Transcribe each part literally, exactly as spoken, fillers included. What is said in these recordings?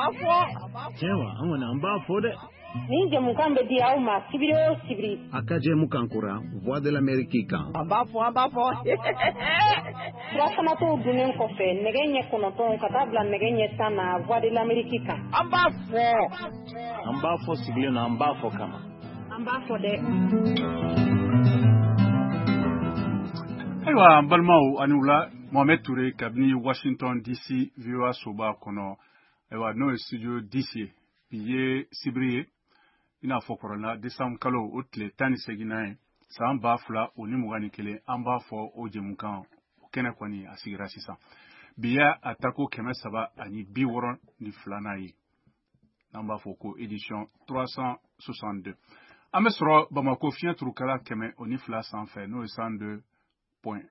Cewa an wani an ba fo de. Ni jamukan be di aw ma sibiri o sibiri. Akaje mukan kura Voix de l'Amérique kan. An ba fo an ba fo. Furafana to dunen kɔfɛ nɛgɛ ɲɛ kɔnɔntɔn ka taa bila nɛgɛ ɲɛ tan na Voix de l'Amérique kan. An b'a fɔ. An b'a fɔ sigilen na an b'a fɔ kama. An b'a fɔ dɛ. Ayiwa an balimaw ani wula Mohamed Touré kabini Washington D C V O A soba kɔnɔ ayiwa n'o ye studio D C bi ye sibiri ye i n'a fɔ kɔrɔla décembre kalo o tile tan ni seginna ye san ba fila o ni mugan ni kelen an b'a fɔ o jɛmukan o kɛnɛ kɔni a sigira sisan bi y'a a tako kɛmɛ saba ani bi wɔɔrɔ ni filanan ye n'an b'a fɔ ko édition trois cent soixante-deux an bɛ sɔrɔ Bamako fiɲɛ turukala kɛmɛ o ni fila sanfɛ n'o ye cent deux point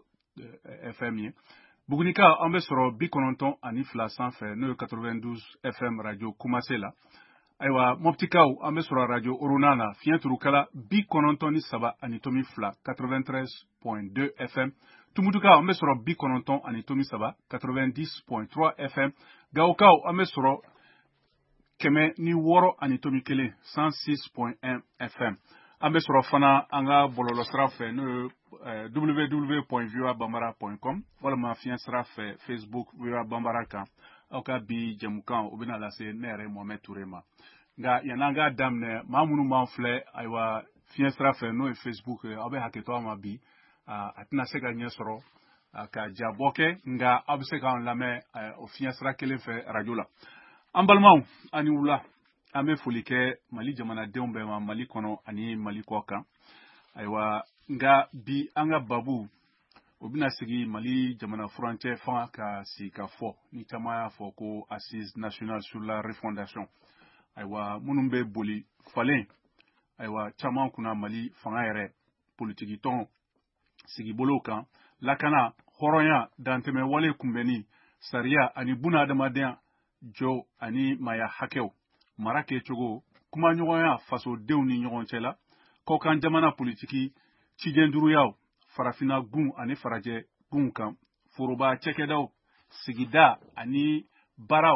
F M ye Bugunika an bɛ sɔrɔ bi kɔnɔntɔn ani fila sanfɛ n'o ye quatre-vingt-douze F M radio Kumase la ayiwa Moptikaw an bɛ sɔrɔ radio Orona na fiɲɛ turukala bi kɔnɔntɔn ni saba ani tomi fila quatre-vingt-treize point deux F M Tumutukaw an bɛ sɔrɔ bi kɔnɔntɔn ani tomi saba quatre-vingt-dix point trois F M Gawokaw an bɛ sɔrɔ kɛmɛ ni wɔɔrɔ ani tomi kelen cent six point un F M an bɛ sɔrɔ fana an ka bɔlɔlɔsira fɛ n'o ye w w w point voa bambara point com walima fiɲɛ sira fɛ Facebook voa bambara kan aw ka bi jɛmukan o bɛna lase ne yɛrɛ Mohamed Touré ma nka yan'an k'a daminɛ maa minnu b'an filɛ ayiwa fiɲɛ sira fɛ n'o ye Facebook ye aw bɛ hakɛto an ma bi a tɛna se ka ɲɛ sɔrɔ ka jabɔ kɛ nka aw bɛ se k'an lamɛn o fiɲɛ sira kelen fɛ radio la an balimaw ani wula an bɛ foli kɛ Mali jamanadenw bɛɛ ma Mali kɔnɔ ani Mali kɔ kan ayiwa nka bi an ka babu o bɛna sigi Mali jamana furancɛ fanga ka sigi ka fɔ ni caman y'a fɔ ko assise nationale sur la refondation ayiwa minnu bɛ boli falen ayiwa caman kunna Mali fanga yɛrɛ politiki tɔn sigibolo kan lakana hɔrɔnya dantɛmɛ wale kunbɛnni sariya ani buna adamadenya jɔ ani maya hakɛw mara kɛcogo kuma ɲɔgɔnya fasodenw ni ɲɔgɔn cɛ la kɔkan jamana politiki cijɛnduruyaw farafina gun ani farajɛ gun kan foroba cɛkɛdaw sigida ani baaraw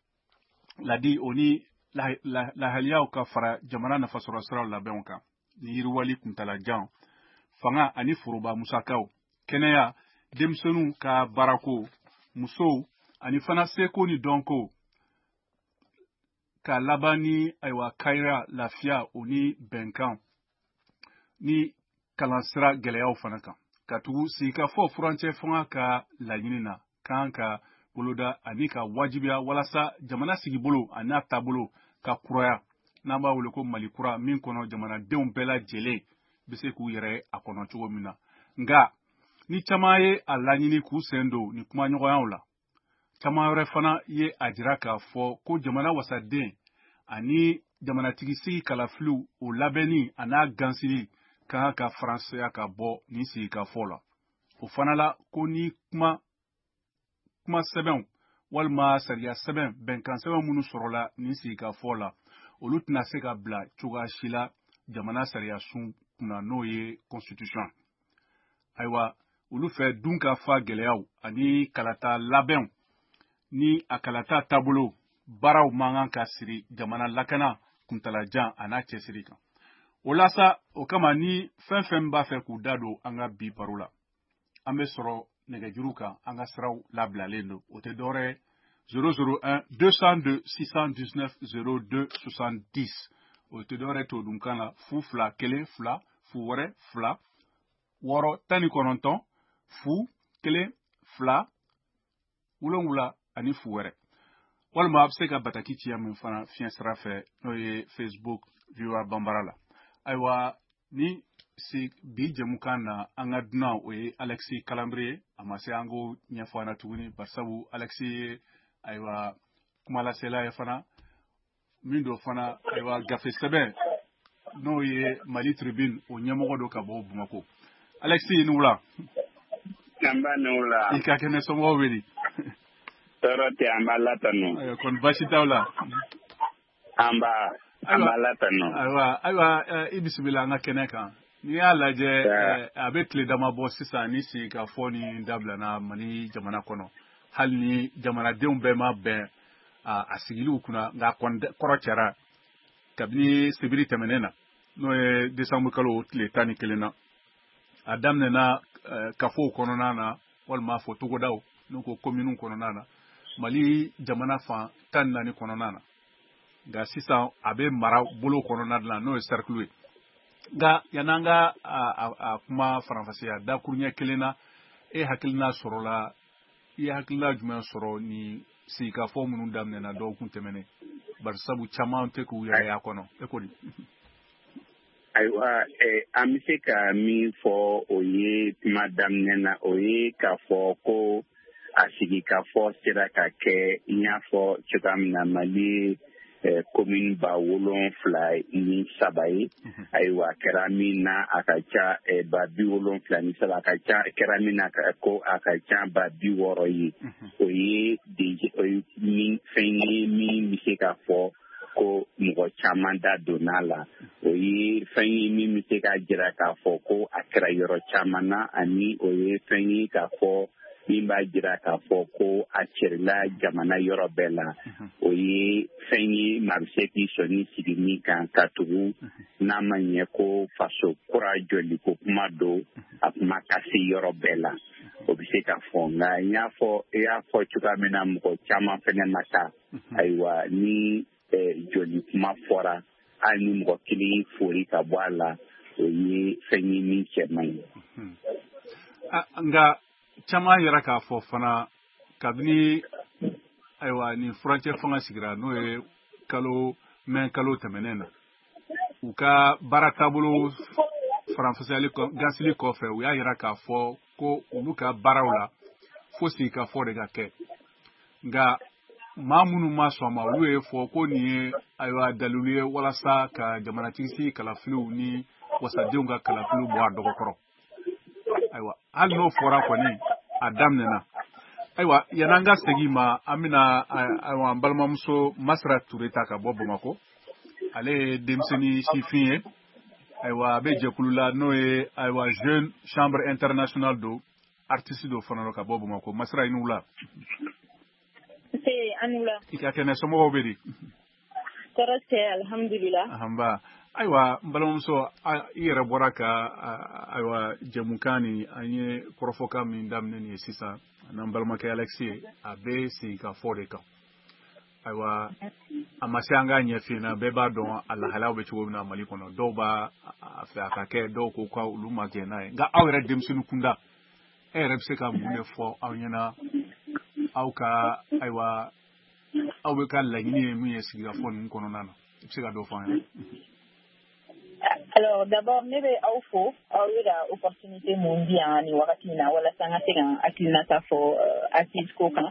ladi o ni lahaliyaw ka fara jamana nafasɔrɔ siraw labɛnw kan ni yiriwali kuntalajan fanga ani foroba musakaw kɛnɛya denmisɛnninw ka baarako musow ani fana seko ni dɔnko ka laban ni ayiwa kayira lafiya o ni bɛnkan ni kalansira gɛlɛyaw fana kan ka tugu sigikafɔ furancɛ fanga ka laɲini na kan ka boloda ani ka wajibiya walasa jamana sigibolo ani n'a taabolo ka kuraya n'an b'a wele ko Mali kura min kɔnɔ jamanadenw bɛɛ lajɛlen bɛ se k'u yɛrɛ a kɔnɔ cogo min na nka ni caman ye a laɲini k'u sen don ni kuma ɲɔgɔnyaw la caman wɛrɛ fana ye a jira k'a fɔ ko jamana wasaden ani jamanatigi sigi kalafiliw o labɛnni a n'a gansili kan ka faransaya ka bɔ ni sigikafɔ la o fana la ko ni kuma kuma sɛbɛnw walima sariya sɛbɛn bɛnkan sɛbɛn minnu sɔrɔla ni sigikafɔ la olu tɛna se ka bila cogoya si la jamana sariya sun kunna n'o ye constitution ayiwa olu fɛ dun ka fa gɛlɛyaw ani kalata labɛnw ni a kalata taabolo baaraw man kan ka siri jamana lakana kuntalajan a n'a cɛsiri kan o la sa o kama ni fɛn fɛn b'a fɛ k'u da don an ka bi baro la an bɛ sɔrɔ nɛgɛjuru kan an ka siraw labilalen don o tɛ dɔwɛrɛ ye zéro zéro un deux cent deux six cent dix-neuf zéro deux soixante-dix o tɛ dɔwɛrɛ to dunkan la fu fila kelen fila fu wɛrɛ fila wɔɔrɔ tan ni kɔnɔntɔn fu kelen fila wolonwula ani fu wɛrɛ walima a bɛ se ka bataki ciya min fana fiɲɛ sira fɛ n'o ye Facebook voa bambara la ayiwa ni si bi jɛmukan na an ka dunan o ye Alexis Kalanbire ye a ma se an k'o ɲɛfɔ an na tuguni barisabu Alexis ye ayiwa kumalasela ye fana min do fana ayiwa gafe sɛbɛn n'o ye Mali Tribune o ɲɛmɔgɔ do ka bɔ Bamako Alexis ni wula an b'a ni wula i ka kɛnɛ somɔgɔw wele tɔɔrɔ tɛ an b'a latanu kɔni baasi t'aw la an b'a an b'a latanu ayiwa ayiwa i bisimila an ka kɛnɛ kan n'i y'a lajɛ a bɛ tile dama bɔ sisan ni sigikafɔ ni dabilana Mali jamana kɔnɔ hali ni jamanadenw bɛɛ ma bɛn a sigiliw kuna nga kɔrɔ cɛra kabini sibiri tɛmɛnen n'o ye décembre kalo tile tan ni kelen na a daminɛna kafow kɔnɔna na walima fɔ togodaw n'o ko commune kɔnɔna na Mali jamana fan tan ni naani kɔnɔna na nka sisan a bɛ mara bolo kɔnɔna la n'o ye cercle ye nka yan'an ka a kuma faranfasiya dakuruɲɛ kelen na e hakilina sɔrɔla i ye hakilina jumɛn sɔrɔ ni sigikafɔ minnu daminɛna dɔgɔkun tɛmɛnen bari sabu caman tɛ k'u yɛrɛ y'a kɔnɔ e ko di. Ayiwa an bɛ se ka min fɔ o ye kuma daminɛ na o ye k'a fɔ ko a sigikafɔ sera ka kɛ i n'a fɔ cogoya min na Mali commune ba wolonfila ni saba ye ayiwa kɛra min na a ka ca ba bi wolonfila ni saba a ka ca kɛra min na ko a ka ca ba bi wɔɔrɔ ye o ye fɛn ye min bɛ se ka fɔ ko mɔgɔ caman da donna la o ye fɛn ye min bɛ se ka jira k'a fɔ ko a kɛra yɔrɔ caman na ani o ye fɛn ye k'a fɔ min b'a jira k'a fɔ ko a cɛrila jamana yɔrɔ bɛɛ la o ye fɛn ye maa bɛ se k'i sɔnni sigi min kan ka tugu n'a ma ɲɛ ko faso kura jɔli ko kuma don a kuma ka se yɔrɔ bɛɛ la o bɛ se ka fɔ nka n y'a fɔ i y'a fɔ cogoya min na mɔgɔ caman fɛnɛ ma taa ayiwa ni jɔli kuma fɔra hali ni mɔgɔ kelen fori ka bɔ a la o ye fɛn ye min cɛ man ye. Nka caman yɛrɛ k'a fɔ fana kabini ayiwa ni furancɛ fanga sigira n'o ye kalo mɛn kalo tɛmɛnen na u ka baara taabolo faranfasiyali gansili kɔfɛ u y'a yira k'a fɔ ko olu ka baaraw la fo sigikafɔ de ka kɛ nka maa minnu ma sɔn ma olu ye fɔ ko nin ye ayiwa dalilu ye walasa ka jamanatigi si kalafiliw ni wasadenw ka kalafiliw bɔ a dɔgɔkɔrɔ ayiwa hali n'o fɔra kɔni a daminɛna ayiwa yan'an ka segin ma an bɛna ayiwa an balimamuso Masira Ture ta ka bɔ Bamakɔ ale ye denmisɛnnin sifin ye ayiwa a bɛ jɛkulu la n'o ye ayiwa Jeune Chambre Internationale do artiste do fana ka bɔ Bamakɔ Masira i ni wula. Se an wula. I ka kɛnɛ somɔgɔw bɛ di. Tɔɔrɔ tɛ alhamdulillah. Ahanba ayiwa n balimamuso i yɛrɛ bɔra ka ayiwa jɛmukan ni an ye kɔrɔfɔkan min daminɛ nin ye sisan n'an balimakɛ Alex ye a bɛ sigikafɔ de kan ayiwa a ma se an k'a ɲɛf'i ɲɛna bɛɛ b'a dɔn a lahalaw bɛ cogo min na Mali kɔnɔ dɔw b'a fɛ a ka kɛ dɔw ko ka olu ma gɛn n'a ye nka aw yɛrɛ denmisɛnnin kunda e yɛrɛ bɛ se ka mun de fɔ aw ɲɛna aw ka ayiwa aw bɛ ka laɲini ye min ye sigikafɔ ninnu kɔnɔna na i bɛ se ka dɔ fɔ an ɲɛna. Alors d'abord ne bɛ aw fo aw bɛ ka opportunité mun di yan nin wagati in na walasa an ka se ka hakilinata fɔ assise ko kan.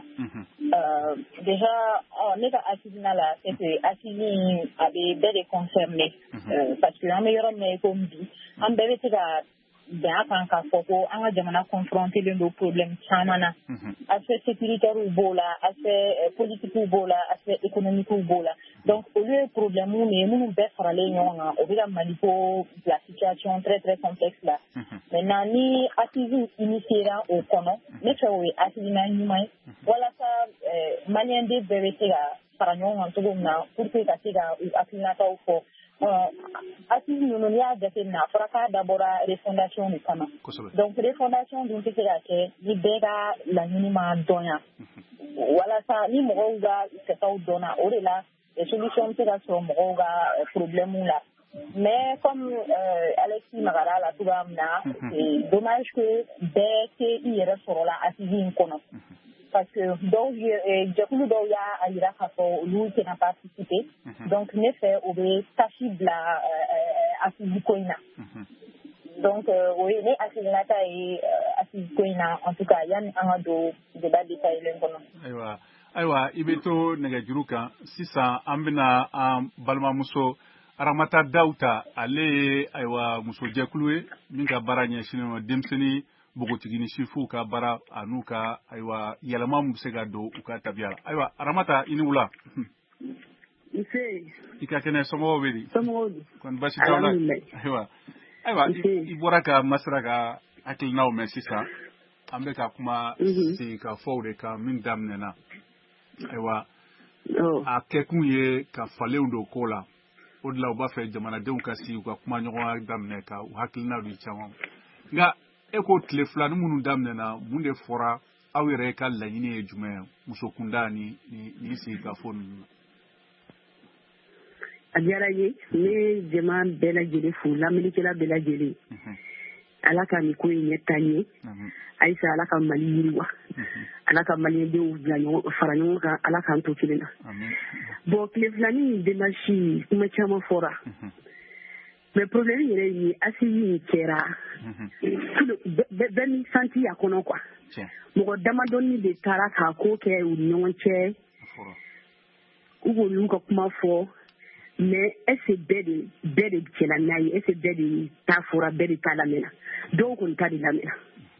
Déjà ne ka hakilina la c'est que assise in a bɛ bɛɛ de concerné parce que an bɛ yɔrɔ min na i ko bi an bɛɛ bɛ se ka bɛn a kan k'a fɔ ko an ka jamana confrontelen don problème caman na aspect sécuritaire b'o la aspect politique b'o la aspect économique b'o la donc olu ye problème de ye minnu bɛɛ faralen ɲɔgɔn kan o bɛ ka Mali ko bila situation très très complexe la maintenant ni assise initiera o kɔnɔ ne fɛ o ye hakilina ɲuman ye walasa maliyɛnden bɛɛ bɛ se ka fara ɲɔgɔn kan cogo min na pour que ka se ka u hakilinataw fɔ assise ninnu n'i y'a jateminɛ a fɔra k'a dabɔra refondation de kama donc refondation dun tɛ se ka kɛ ni bɛɛ ka laɲini ma dɔnya walasa ni mɔgɔw ka kɛtaw dɔnna o de la solution bɛ se ka sɔrɔ mɔgɔw ka problème la mais comme Alexis magara la cogoya min na c'est dommage que bɛɛ tɛ i yɛrɛ sɔrɔla assise in kɔnɔ parce que dɔw jɛkulu dɔw y'a yira k'a fɔ olu tɛna participer donc ne fɛ o bɛ tâche bila assise ko in na donc o ye ne hakilinata ye assise ko in na en tout cas yanni an ka don débat détaillé kɔnɔ. Ayiwa ayiwa i bɛ to nɛgɛjuru kan sisan an bɛna an balimamuso Aramata Dawuta ale ye ayiwa muso jɛkulu ye min ka baara ɲɛsinnen don denmisɛnnin npogotigi ni sifuw ka baara a n'u ka ayiwa yɛlɛma min bɛ se ka don u ka tabiya la ayiwa Aramata i ni wula. Nse. I ka kɛnɛ somɔgɔw bɛ di. Somɔgɔw di. Kɔni basi t'aw la. Ayiwa ayiwa i bɔra ka Masira ka hakilinaw mɛn sisan an bɛ ka kuma sigikafɔw de kan min daminɛna ayiwa a kɛ kun ye ka falenw don ko la o de la u b'a fɛ jamanadenw ka si u ka kuma ɲɔgɔnya daminɛ ka u hakilina don caman nka e ko tile fila ni minnu daminɛna mun de fɔra aw yɛrɛ ka laɲini ye jumɛn muso kunda ni ni sigi ka fɔ ninnu a diyara ye ne jama bɛɛ lajɛlen fo lamɛnnikɛla bɛɛ lajɛlen ala ka nin ko in ɲɛ taa ɲɛ ayisa ala ka mali yiriwa ala ka malidenw bila ɲɔgɔn fara ɲɔgɔn kan ala k'an to kelen na bon tile filanin démarche kuma caman fɔra mais problème yɛrɛ ye assise in kɛra bɛɛ ni santi a kɔnɔ quoi mɔgɔ damadɔni de taara k'a ko kɛ u ni ɲɔgɔn cɛ u b'olu ka kuma fɔ mais est-ce bɛɛ de bɛɛ de cɛla n'a ye est-ce bɛɛ de ta fɔra bɛɛ de ta lamɛnna dɔw kɔni ta de lamɛnna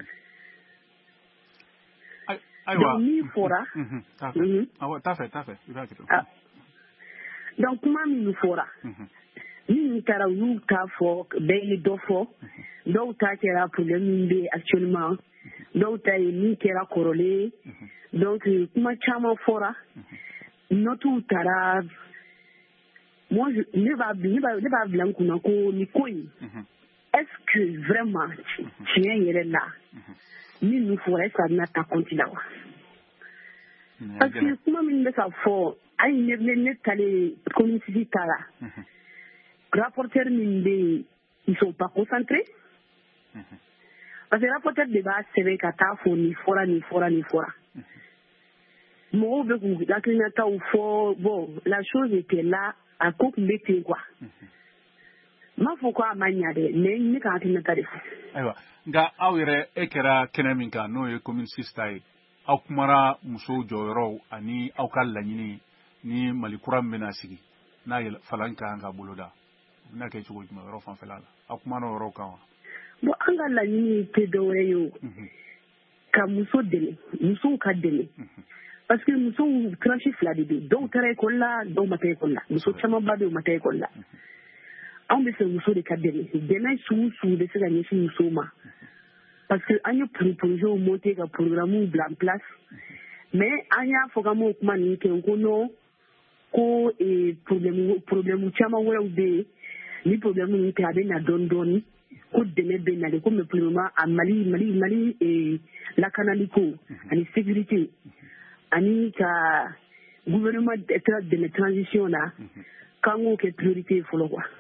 donc min fɔra t'a fɛ t'a fɛ i b'a kɛ donc kuma minnu fɔra minnu taara u y'u ta fɔ bɛɛ ye dɔ fɔ dɔw ta kɛra problème min bɛ actuellement dɔw ta ye min kɛra kɔrɔlen donc kuma caman fɔra notiw taara moi je ne b'a ne b'a ne b'a bila n kunna ko ni ko in est-ce que vraiment tiɲɛ yɛrɛ la minnu fɔra est-ce que a bɛna ta compte la wa parce que kuma min bɛ ka fɔ hali ne ne ne taalen communauté ta la rapporteur min bɛ yen ils sont pas concentrés parce que rapporteur de b'a sɛbɛn ka taa fɔ nin fɔra nin fɔra nin fɔra mɔgɔw bɛ k'u hakilinataw fɔ bon la chose était là a ko tun bɛ ten quoi n m'a fɔ ko a ma ɲa dɛ mais ne ka hakilinata de fɔ. ayiwa nka aw yɛrɛ e kɛra kɛnɛ min kan n'o ye commune six ta ye aw kumara musow jɔyɔrɔw ani aw ka laɲini ni mali kura min bɛna sigi n'a yɛlɛ falan ka kan ka boloda o bɛna kɛ cogo jumɛn yɔrɔ fanfɛla la aw kumana o yɔrɔw kan wa. bon an ka laɲini tɛ dɔwɛrɛ ye o ka muso dɛmɛ musow ka dɛmɛ parce que musow tranche fila de bɛ dɔw taara ekɔli la dɔw ma taa ekɔli la muso camanba bɛ yen u ma taa ekɔli la anw bɛ fɛ muso de ka dɛmɛ dɛmɛ sugu sugu bɛ se ka ɲɛsin musow ma parce que an ye projet monter ka programme bila en place mais an y'a fɔ k'an m'o kuma ninnu kɛ ko non ko problème problème caman wɛrɛw bɛ yen ni problème ninnu tɛ a bɛ na dɔɔni dɔɔni ko dɛmɛ bɛ nalen ko mais pour le moment a mali mali mali lakanali ko ani sécurité ani ka gouvernement dɛmɛ transition na k'an k'o kɛ priorité fɔlɔ quoi.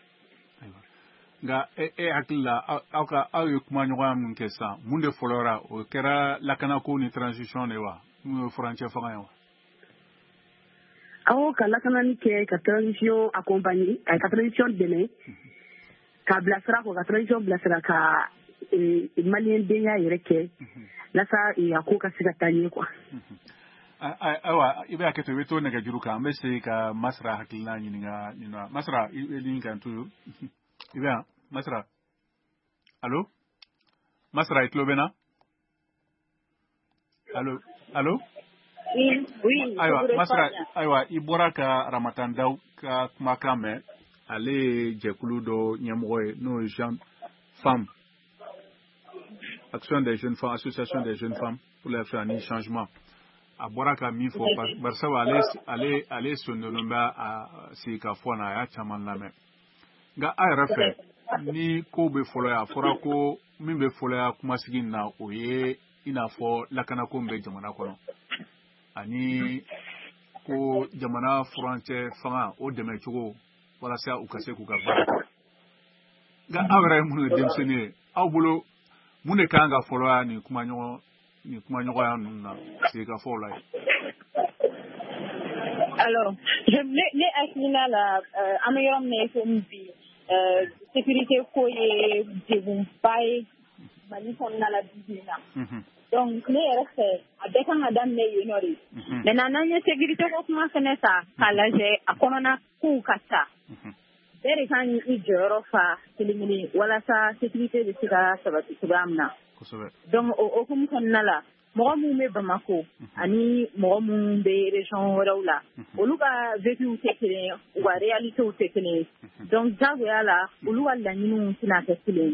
nka e hakili la aw ka aw ye kuma ɲɔgɔnya min kɛ sisan mun de fɔlɔra o kɛra lakanako ni transition de wa mun ye furancɛ fanga ye wa. aw ka lakanani kɛ ka transition accompagner ka transition dɛmɛ ka bilasira ko ka transition bilasira ka maliyɛndenya yɛrɛ kɛ lasa a ko ka se ka taa ɲɛ quoi. ayiwa i bɛ hakɛ to i bɛ to nɛgɛjuru kan an bɛ se ka masira hakilina ɲininka ɲininka masira i bɛ nin kan toujours i bɛ yan masira allo masira i tulo bɛ na allo allo. oui oui. ayiwa masira ayiwa i bɔra ka ramatan daw ka kumakan mɛn ale ye jɛkulu dɔ ɲɛmɔgɔ ye n'o ye jeune femme action des jeunes femmes association des jeunes femmes pour la faire un changement. a bɔra ka min fɔ barisabu ale ale ale sondɔlen bɛ a sigi ka fɔ na a y'a caman lamɛn nka a yɛrɛ fɛ ni ko bɛ fɔlɔ yan a fɔra ko min bɛ fɔlɔ yan kumasigi in na o ye i n'a fɔ lakanako min bɛ jamana kɔnɔ ani ko jamana furancɛ fanga o dɛmɛ cogo walasa u ka se k'u ka baara kɛ nka aw yɛrɛ ye minnu ye denmisɛnnin ye aw bolo mun de kan ka fɔlɔ yan nin kuma ɲɔgɔn ni kuma ɲɔgɔnya ninnu na sigikafɔw la ye. alors je ne ne hakilina la an bɛ yɔrɔ min na i komi bi sécurité ko ye degunba ye mali kɔnɔna la bi bi in na donc ne yɛrɛ fɛ a bɛɛ kan ka daminɛ yen nɔ de maintenant n'an ye sécurité ko kuma fɛnɛ ta k'a lajɛ a kɔnɔna kow ka ca bɛɛ de kan i jɔyɔrɔ fa kelen kelen walasa sécurité bɛ se ka sabati cogoya min na. donc o hukumu kɔnɔna la mɔgɔ minnu bɛ Bamako ani mɔgɔ minnu bɛ région wɛrɛw la olu ka vécuw tɛ kelen ye u ka réalitéw tɛ kelen ye donc jagoya la olu ka laɲiniw tɛna kɛ kelen ye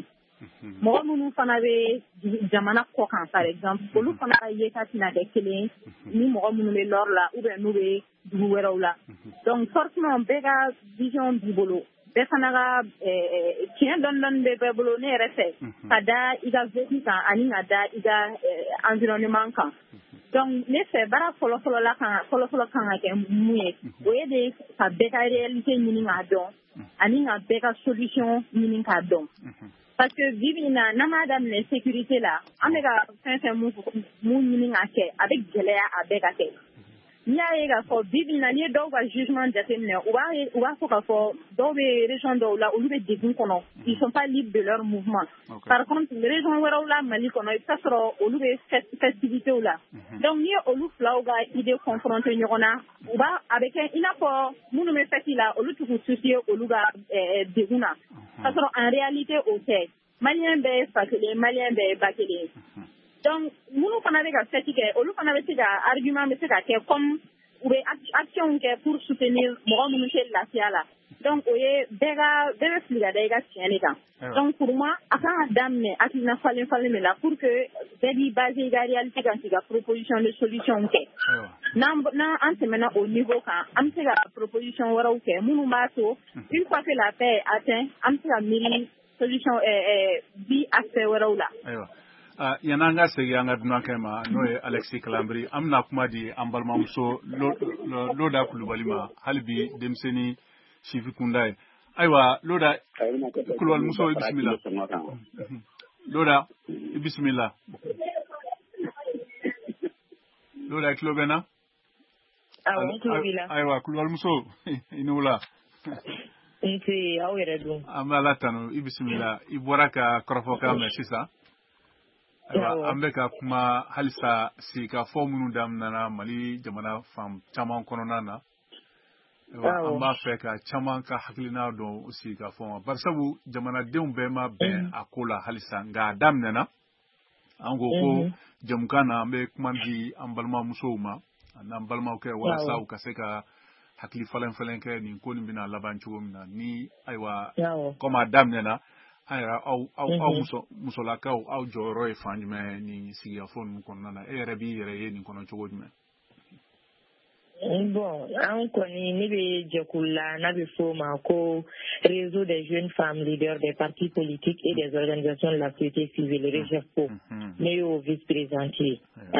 mɔgɔ minnu fana bɛ jamana kɔ kan par exemple olu fana ka yeta tɛna kɛ kelen ni mɔgɔ minnu bɛ nord la ou bien n'u bɛ dugu wɛrɛw la donc forcément bɛɛ ka vision b'i bolo bɛɛ fana ka tiɲɛ dɔɔni dɔɔni bɛ bɛɛ bolo ne yɛrɛ fɛ ka da i ka vécu kan ani ka da i ka environnement kan donc ne fɛ baara fɔlɔfɔlɔ la kan fɔlɔfɔlɔ kan ka kɛ mun ye o ye de ka bɛɛ ka réalité ɲini k'a dɔn ani ka bɛɛ ka solution ɲini k'a dɔn parce que bi bi in na n'an m'a daminɛ sécurité la an bɛ ka fɛn fɛn mun ɲini k'a kɛ a bɛ gɛlɛya a bɛɛ ka kɛ n'i y'a ye k'a fɔ bi bi in na n'i ye dɔw ka jugement jateminɛ u b'a u b'a fɔ k'a fɔ dɔw bɛ région dɔw la olu bɛ degun kɔnɔ ils sont pas libres de leur mouvement par contre région wɛrɛw la Mali kɔnɔ i bɛ taa sɔrɔ olu bɛ festivitéw la donc n'i ye olu filaw ka idée confronter ɲɔgɔn na u b'a a bɛ kɛ i n'a fɔ minnu bɛ fête la olu t'u soucier olu ka degun na k'a sɔrɔ en réalité o tɛ maliyɛn bɛɛ ye fa kelen maliyɛn bɛɛ ye ba kelen donc minnu fana bɛ ka fête kɛ olu fana bɛ se ka argument bɛ se ka kɛ comme u bɛ action kɛ pour soutenir mɔgɔ minnu tɛ lafiya la donc o ye bɛɛ ka bɛɛ bɛ fili ka da i ka tiɲɛ de kan donc pour moi a kan ka daminɛ hakilina falen falen de la pour que bɛɛ b'i baser i ka réalité kan k'i ka proposition de solution kɛ n'an n'an tɛmɛna o niveau kan an bɛ se ka proposition wɛrɛw kɛ minnu b'a to une fois que la paix est atteinte an bɛ se ka miiri solution bi aspect wɛrɛw la. Uh, yan'an ka segin an ka dunankɛ ma n'o ye Alexis Kalambiri an bɛna kuma di an balimamuso Loda Kulubali ma hali bi denmisɛnnin Sifi Kunda ye ayiwa Loda Kulubalimuso i bisimila Loda i bisimila Loda i tulo bɛ n na awɔ n tulo b'i la ayiwa Kulubalimuso i ni wula nse aw yɛrɛ dun an bɛ Ala tanu i bisimila i bɔra ka kɔrɔfɔkan mɛn sisan an bɛ ka kuma halisa sigikafɔ minnu daminɛna Mali jamana fan caman kɔnɔna na an b'a fɛ ka caman ka hakilina dɔn sigikafɔ ma barisabu jamanadenw bɛɛ ma bɛn a ko la halisa nka a daminɛna an ko ko jamukan na an bɛ kuma di an balimamusow ma n'an balimakɛ walasa u ka se ka hakili falen falen kɛ nin ko nin bɛna laban cogo min na ni ayiwa comme a daminɛna an yɛrɛ aw aw aw muso musolakaw aw jɔyɔrɔ ye fan jumɛn nin sigikafɔ ninnu kɔnɔna na e yɛrɛ b'i yɛrɛ ye nin kɔnɔ cogo jumɛn. Bon, an kɔni ne bɛ jɛkulu la n'a bɛ f'o ma ko réseau des jeunes femmes leaders des partis politiques et des organisations de la société civile REGEFCO ne y'o vice présidente ye.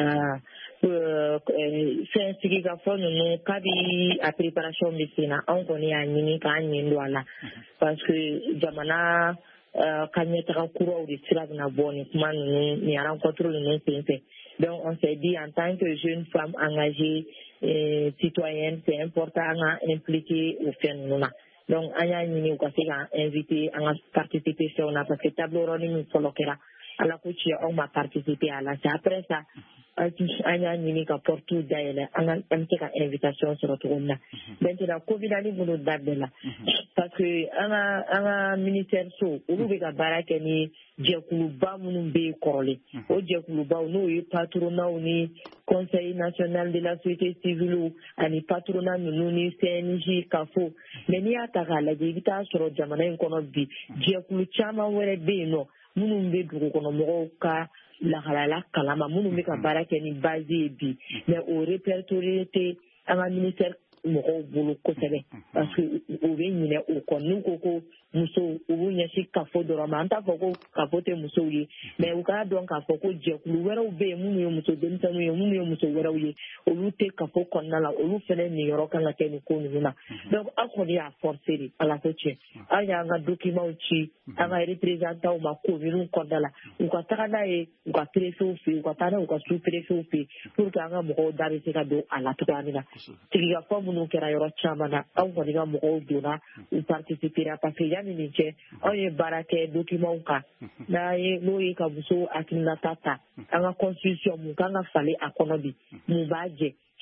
Fɛn sigikafɔ ninnu kabi a préparation bɛ sen na an kɔni y'a ɲini k'an ɲɛ don a la parce que jamana ka ɲɛtaga kuraw de sira bɛna bɔ nin kuma ninnu nin rencontre ninnu senfɛ. Donc on s'est dit en tant que jeune femme engagée et citoyenne, c'est important à impliquer au fait nous là. Donc on a ɲini u ka se ka inviter an ka participer fɛnw na parce que table ronde min fɔlɔ kɛra ala ko tiɲɛ anw ma participer à la c'est après ça an y'a ɲini ka porte dayɛlɛ an ka an bɛ se ka invitation sɔrɔ cogo min na maintenant covid minnu dabɛn la parce que an ka an ka ministère so olu bɛ ka baara kɛ ni jɛkuluba minnu bɛ yen kɔrɔlen o jɛkulubaw n'o ye patronat ni conseil national de la société civile ani patronat ninnu ni C N J kafo mais n'i y'a ta k'a lajɛ i bɛ taa sɔrɔ jamana in kɔnɔ bi jɛkulu caman wɛrɛ bɛ yen nɔ minnu bɛ dugukɔnɔmɔgɔw ka lahalaya kalama minnu bɛ ka baara kɛ ni base ye bi mais o répertorié tɛ an ka ministère mɔgɔw bolo kosɛbɛ parce que o bɛ ɲinɛ o kɔ n'u ko ko musow u b'u ɲɛsin kafo dɔrɔn ma an t'a fɔ ko kafo tɛ musow ye mais u k'a dɔn k'a fɔ ko jɛkulu wɛrɛw bɛ yen minnu ye muso denmisɛnninw ye minnu ye muso wɛrɛw ye olu tɛ kafo kɔnɔna la olu fana niyɔrɔ kan ka kɛ nin ko ninnu na donc an kɔni y'a forcer de ala ko tiɲɛ an y'an ka documents ci an ka représentants ma commune kɔnɔna la u ka taga n'a ye u ka préfets fɛ yen u ka taa n'a ye u ka sous préfets fɛ yen pour que an ka mɔgɔw da bɛ se ka don a la cogoya min na sigikafɔ minnu kɛra yɔrɔ caman na anw kɔni ka mɔgɔw donna u participera parce que yanni nin cɛ anw ye baara kɛ documents kan n'a ye n'o ye ka muso hakilinata ta an ka constitution mun kan ka falen a kɔnɔ bi mun b'a jɛ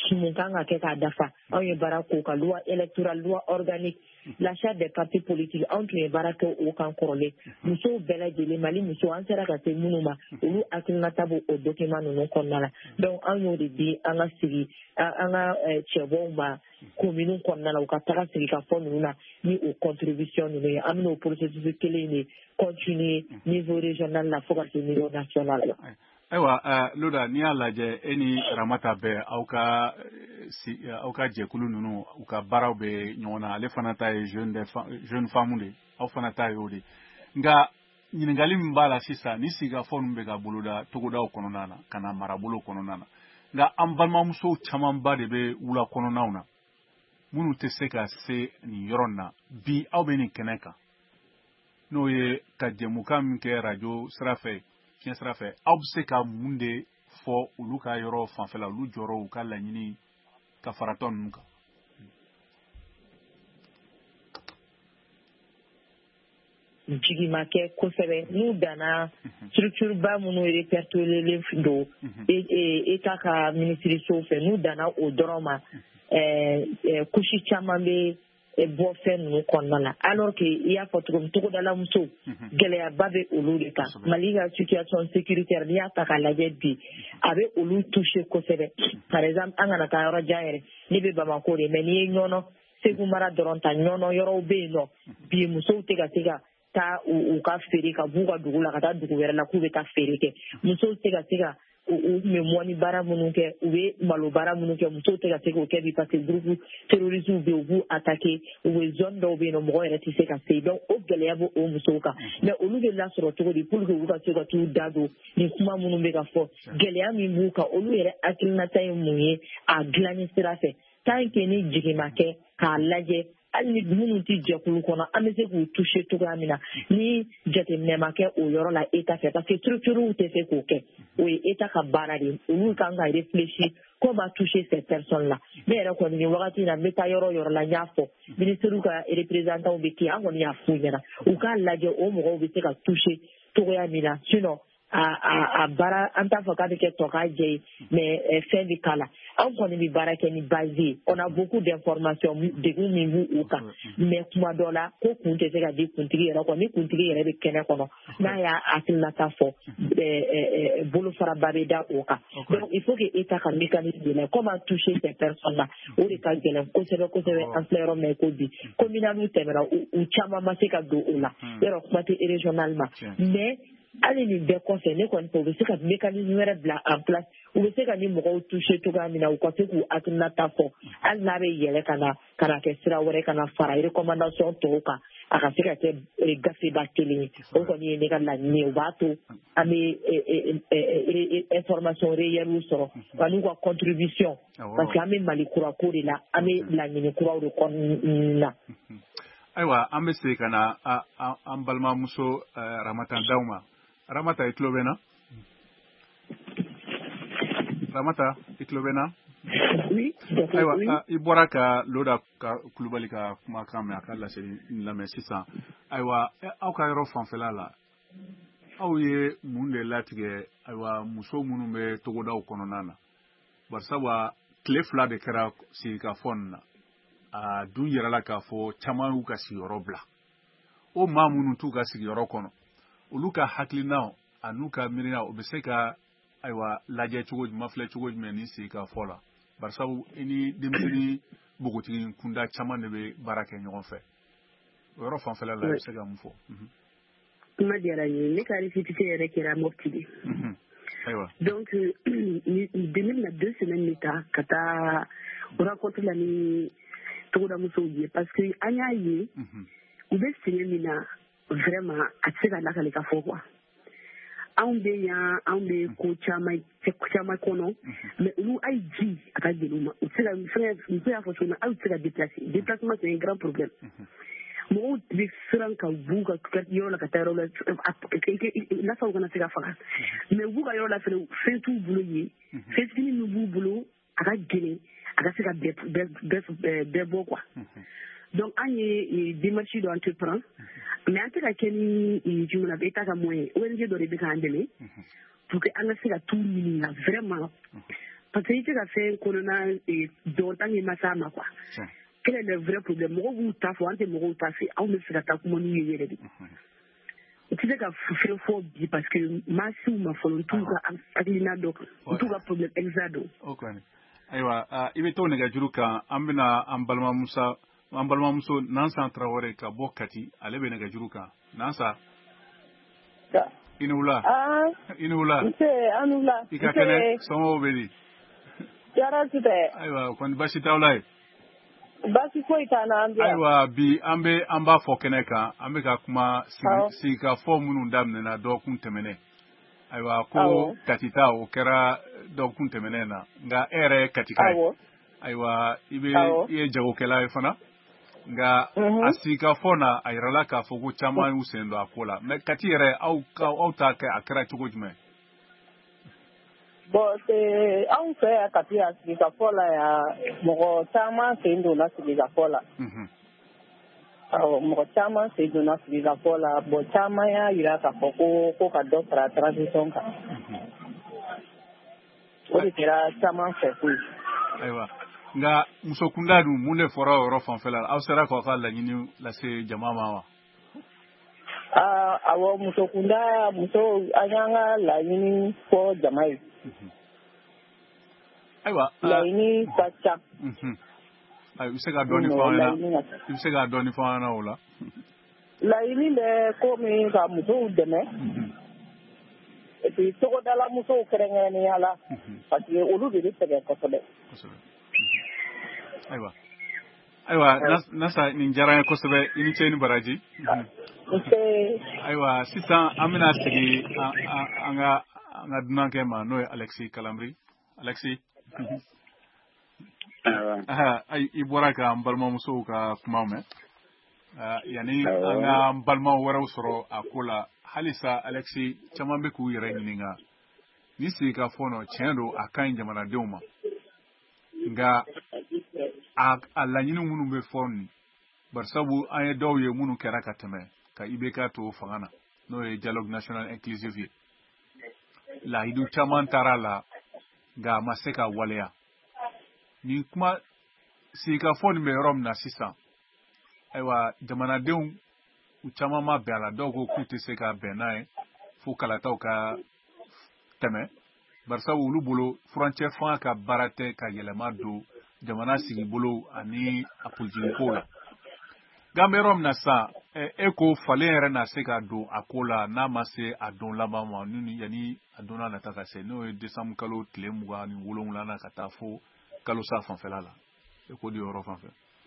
mun kan ka kɛ k'a dafa anw ye baara k'o kan loi électorale loi organique l'achat des partis politiques anw tun ye baara kɛ o kan kɔrɔlen musow bɛɛ lajɛlen Mali musow an sera ka se minnu ma olu hakilinata b'o o document ninnu kɔnɔna la donc an y'o de di an ka sigi an ka cɛbɔw ma commune kɔnɔna la u ka taga sigi ka fɔ ninnu na ni o contribution ninnu ye an bɛna o processus kelen de continuer niveau régional la fo ka se niveau national la. Ayiwa Loda n'i y'a lajɛ e ni Ramata bɛɛ aw ka aw ka jɛkulu ninnu u ka baaraw bɛ ɲɔgɔn na ale fana ta ye jeune de jeune femme de aw fana ta ye o de nka ɲininkali min b'a la sisan ni sigikafɔ ninnu bɛ ka boloda togodaw kɔnɔna na ka na marabolo kɔnɔna na nka an balimamusow camanba de bɛ wula kɔnɔnaw na minnu tɛ se ka se nin yɔrɔ in na bi aw bɛ nin kɛnɛ kan n'o ye ka jɛmukan min kɛ radio sira fɛ fiɲɛ sira fɛ aw bɛ se ka mun de fɔ olu ka yɔrɔ fanfɛla olu jɔyɔrɔ u ka laɲini ka fara tɔ ninnu kan. Jigi ma kɛ kosɛbɛ n'u danna structure ba minnu répertoriés don État ka ministériso fɛ n'u danna o dɔrɔn ma couche caman bɛ bɔ fɛn ninnu kɔnɔna la alors que i y'a fɔ cogo min togodala musow gɛlɛyaba bɛ olu de kan Mali ka situation sécuritaire n'i y'a ta k'a lajɛ bi a bɛ olu toucher kosɛbɛ par exemple an kana taa yɔrɔ jan yɛrɛ ne bɛ Bamako de mais n'i ye ɲɔnɔ Segu mara dɔrɔn ta ɲɔnɔ yɔrɔw bɛ yen nɔ bi musow tɛ ka se ka taa u ka feere ka b'u ka dugu la ka taa dugu wɛrɛ la k'u bɛ taa feere kɛ musow tɛ ka se ka u tun bɛ mɔni baara minnu kɛ u bɛ malo baara minnu kɛ musow tɛ ka se k'o kɛ bi parce que groupe terroriste bɛ yen u b'u attaquer u bɛ zone dɔw bɛ yen nɔ mɔgɔ yɛrɛ tɛ se ka se yen donc o gɛlɛya bɛ o musow kan mais olu bɛ lasɔrɔ cogo di pour que olu ka se ka t'u da don nin kuma minnu bɛ ka fɔ gɛlɛya min b'u kan olu yɛrɛ hakilinata ye mun ye a dilanni sira fɛ tant que ni jigi ma kɛ k'a lajɛ hali ni minnu tɛ jɛkulu kɔnɔ an bɛ se k'u toucher cogoya min na ni jateminɛ ma kɛ o yɔrɔ la État fɛ parce que structurew tɛ se k'o kɛ o ye État ka baara de ye olu kan ka réfléchir comment toucher ces personnes là ne yɛrɛ kɔni nin wagati in na n bɛ taa yɔrɔ o yɔrɔ la n y'a fɔ ministres ka représentants bɛ kɛ an kɔni y'a f'u ɲɛna u k'a lajɛ o mɔgɔw bɛ se ka toucher cogoya min na sinon a baara an t'a fɔ k'a bɛ kɛ tɔ k'a jɛ ye mais fɛn bɛ k'a la anw kɔni bɛ baara kɛ ni base ye on a beaucoup d'informations degun min b'u u kan mais kuma dɔ la ko kun tɛ se ka di kuntigi yɛrɛ kɔ ni kuntigi yɛrɛ bɛ kɛnɛ kɔnɔ n'a y'a hakilinata fɔ bolofaraba bɛ da o kan donc il faut que État ka mécanisme de la comment toucher ces personnes là o de ka gɛlɛn kosɛbɛ kosɛbɛ an filɛ yɔrɔ min ko bi communal tɛmɛna u caman ma se ka don o la yɔrɔ kuma tɛ régional ma mais hali nin bɛɛ kɔfɛ ne kɔni fɛ u bɛ se ka mécanisme wɛrɛ bila en place u bɛ se ka ni mɔgɔw toucher cogoya min na u ka se k'u hakilinata fɔ hali n'a bɛ yɛlɛ ka na ka na kɛ sira wɛrɛ ka na fara recommandation tɔw kan a ka se ka kɛ gafeba kelen ye o kɔni ye ne ka laɲini ye o b'a to an bɛ information réelle sɔrɔ wa n'u ka contribution parce que an bɛ Mali kura ko de la an bɛ laɲini kuraw de kɔnɔna na. Ayiwa an bɛ segin ka na an balimamuso Ramata daw ma Ramata i tulo bɛ na Ramata i tulo bɛ na ayiwa i bɔra ka Loda Kulubali ka kumakan mɛn a ka laseli lamɛn sisan ayiwa aw ka yɔrɔ fanfɛla la aw ye mun de latigɛ ayiwa muso minnu bɛ togodaw kɔnɔna na barisabu tile fila de kɛra sigikafɔ nin na a dun yɛrɛla k'a fɔ caman y'u ka sigiyɔrɔ bila o maa minnu t'u ka sigiyɔrɔ kɔnɔ olu ka hakilinaw a n'u ka miirinaw o bɛ se ka ayiwa lajɛ cogo jumɛn filɛ cogo jumɛn ni sigikafɔ la barisabu i ni denmisɛnnin npogotigi kunda caman de bɛ baara kɛ ɲɔgɔn fɛ o yɔrɔ fanfɛla la i bɛ se ka mun fɔ. kuma diyara n ye ne ka récépissé yɛrɛ kɛra Mopti de ayiwa donc deux mille deux semaines de ta ka taa rencontre la ni togoda musow ye parce que an y'a ye u bɛ sɛgɛn min na vraiment a tɛ se ka lakale ka fɔ quoi anw bɛ yan anw bɛ ko caman caman kɔnɔ mais olu a ye ji a ka gɛlɛn u ma u tɛ se ka muso y'a fɔ cogo min aw tɛ se ka déplacer déplacement c'est un grand problème mɔgɔw bɛ siran ka b'u ka yɔrɔ la ka taa yɔrɔ la lasaw kana se ka faga mais u b'u ka yɔrɔ la fɛnɛ fɛn t'u bolo ye fɛn fitinin min b'u bolo a ka gɛlɛn a ka se ka bɛɛ bɔ quoi donc an ye démarche dɔ entreprendre mais an tɛ ka kɛ ni jumɛn na État ka moyen O N G dɔ de bɛ k'an dɛmɛ pour que an ka se ka t'u ɲininka vraiment parce que tu as fait corona et d'autant il m'a ça ma quoi quel est le vrai problème moi vous t'as fait ante moi t'as fait on me fait ta comment nous y aller tu sais qu'à faire fort parce que ma sou ma folon tout ka aglina do tout ka problème exado okay aywa ibe to ne ga juruka ambina ambalma musa ambalma muso nansa trawore ka bokati alebe ne ga juruka nansa inula ah inula ite anula ikakene somo beli yara tute aywa kon bashi tawlai basi ko itana ambia aywa bi ambe amba fokene ka ambe ka kuma si ka formu ndamne na do kun temene aywa ko katita o kera do kun temene na nga ere katika aywa ibe ye jago kela fana nga asika fona ayrala ka fogo chama usendo akola me katire au ka au ta ka akra tugo jme bo te au fe akatia asika fola ya mo chama sendo na sika fola mhm au mo chama sendo na sika fola bo chama ya ira ka fogo ko ka do tra transition ka odi tira chama fe ku aywa nga musokunda du mune fora oro fanfela aw sera ko ka la nyini la se jama mawa ah awo musokunda muso anyanga la nyini ko jamai aywa la nyini sacha mhm ay usega doni fana usega doni fana wala la nyini le ko mi ka muso deme et puis to dala muso kerengeni ala parce que olu de tege ko tebe aywa aywa nasa ni njara ko sebe ini cheni baraji aywa sisa amina sigi anga anga dunanke ma no Alexis Calamri Alexis aha ay ibora ka mbalma muso ka kuma me yani anga mbalma wara usoro akula halisa Alexis chamambe ku yere nyinga ni sika fono chendo akan jamana deuma nga a laɲini minnu bɛ fɔ nin barisabu an ye dɔw ye minnu kɛra ka tɛmɛ ka I B K to fanga na n'o ye dialogue national inclusive ye lahidu caman taara la nka a ma se ka waleya nin kuma sigikafɔ nin bɛ yɔrɔ min na sisan ayiwa jamanadenw u caman ma bɛn a la dɔw ko k'u tɛ se ka bɛn n'a ye fo kalataw ka tɛmɛ barisabu olu bolo furancɛ fanga ka baara tɛ ka yɛlɛma don jamana sigi bolo ani a politiki ko la gambe yɔrɔ min na sa e ko falen yɛrɛ na se ka don a ko la n'a ma se a don laban ma ni yani a donna nata ka se n'o ye décembre kalo tile mugan ni wolonwula na ka taa fo kalo sa fanfɛla la e ko di yɔrɔ fanfɛ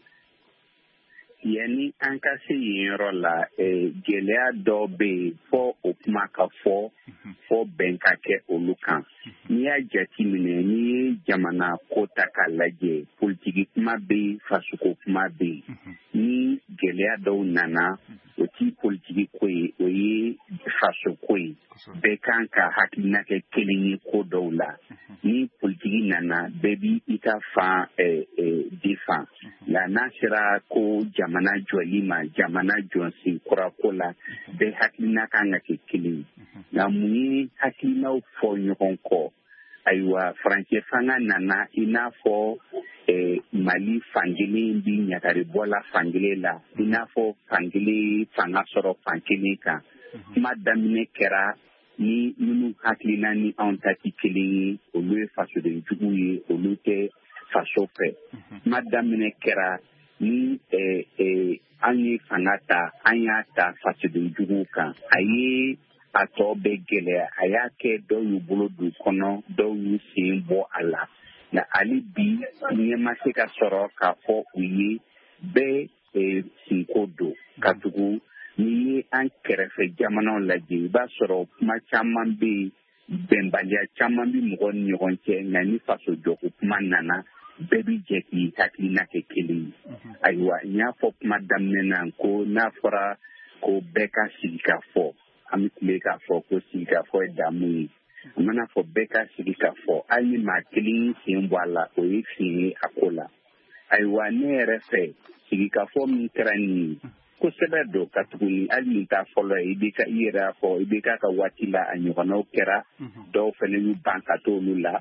yani an ka se yen yɔrɔ la gɛlɛya dɔ bɛ yen fɔ o kuma ka fɔ fɔ bɛn ka kɛ olu kan n'i y'a jateminɛ n'i ye jamana ko ta k'a lajɛ politiki kuma bɛ yen fasoko kuma bɛ yen ni gɛlɛya dɔw nana o ti politiki ko ye o ye fasoko ye bɛɛ kan ka hakilina kɛ kelen ye ko dɔw la ni politiki nana bɛɛ b'i i ka fan defan la n'a sera ko jamana jɔli ma jamana jɔnsen kurako la bɛɛ hakilina kan ka kɛ kelen nka mun ye hakilinaw fɔ ɲɔgɔn kɔ ayiwa farancɛ fanga nana i n'a fɔ mali fankelen bi ɲagari bɔla fankelen la i n'a fɔ fankelen fanga sɔrɔ fankelen kan kuma daminɛ kɛra ni minnu hakilina ni anw ta tɛ kelen ye olu ye fasoden jugu ye olu tɛ faso fɛ kuma daminɛ kɛra ni an ye fanga ta an y'a ta fasoden jugu kan a ye a tɔ bɛ gɛlɛya a y'a kɛ dɔw y'u bolo don kɔnɔ dɔw y'u sen bɔ a la nka hali bi ɲɛ ma se ka sɔrɔ k'a fɔ u ye bɛɛ sinko don ka tugu n'i ye an kɛrɛfɛ jamanaw lajɛ i b'a sɔrɔ kuma caman bɛ yen bɛnbaliya caman bɛ mɔgɔw ni ɲɔgɔn cɛ nka ni faso jɔko kuma nana bɛɛ bɛ jɛ k'i hakilina kɛ kelen ye ayiwa n y'a fɔ kuma daminɛ na ko n'a fɔra ko bɛɛ ka sigi ka fɔ an bɛ tile k'a fɔ ko sigi ka fɔ ye damu ye a mana fɔ bɛɛ ka sigi ka fɔ hali ni maa kelen sen bɔ a la o ye fin ye a ko la ayiwa ne yɛrɛ fɛ sigi ka fɔ min kɛra nin ye kosɛbɛ don ka tuguni hali nin t'a fɔlɔ ye i bɛ ka i yɛrɛ fɔ i bɛ k'a ka waati la a ɲɔgɔnnaw kɛra dɔw fana y'u ban ka t'olu la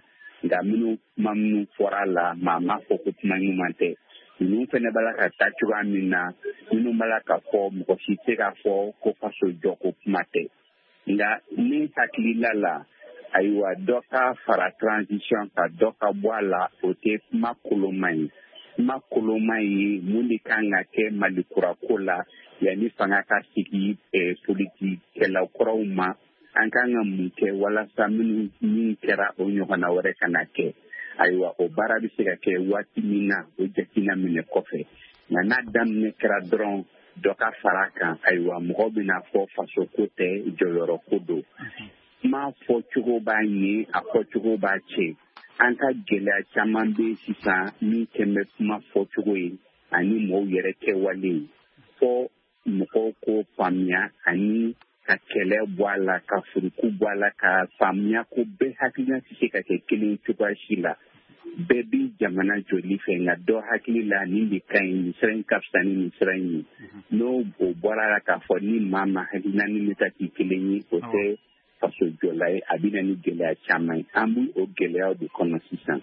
nka minnu kuma minnu fɔra la maa ma fɔ ko kuma ɲuman tɛ ninnu fana b'a ka taa cogoya min na minnu b'a ka fɔ mɔgɔ si tɛ ka fɔ ko faso jɔ ko kuma tɛ nka ne hakilila la ayiwa dɔ ka fara transition ka dɔ ka bɔ a la o tɛ kuma koloma ye kuma koloma ye mun de kan ka kɛ malikurako la yanni fanga ka sigi politikɛlaw kɔrɔw ma an kan ka mun kɛ walasa minnu min kɛra o ɲɔgɔnna wɛrɛ kana kɛ ayiwa o baara bɛ se ka kɛ waati min na o jateminɛ minɛ kɔfɛ nka n'a daminɛ kɛra dɔrɔn dɔ ka fara kan ayiwa mɔgɔw bɛna fɔ faso ko tɛ jɔyɔrɔ ko don kuma fɔcogo b'a ɲɛ a fɔcogo b'a cɛ an ka gɛlɛya caman bɛ sisan min tɛmɛ kuma fɔcogo ye ani mɔgɔw yɛrɛ kɛwale fɔ mɔgɔw ko faamuya ani ka kɛlɛ bɔ a la ka furuku bɔ a la ka faamuya ko bɛɛ hakilina tɛ se ka kɛ kelen cogoya si la bɛɛ bɛ jamana joli fɛ nka dɔ hakili la nin de ka ɲi nin sira in ka fisa ni nin sira in ye n'o o bɔra la k'a fɔ ni maa ma hakilina ni bɛ taa k'i kelen ye o tɛ faso jɔla ye a bɛ na ni gɛlɛya caman ye an bɛ o gɛlɛyaw de kɔnɔ sisan.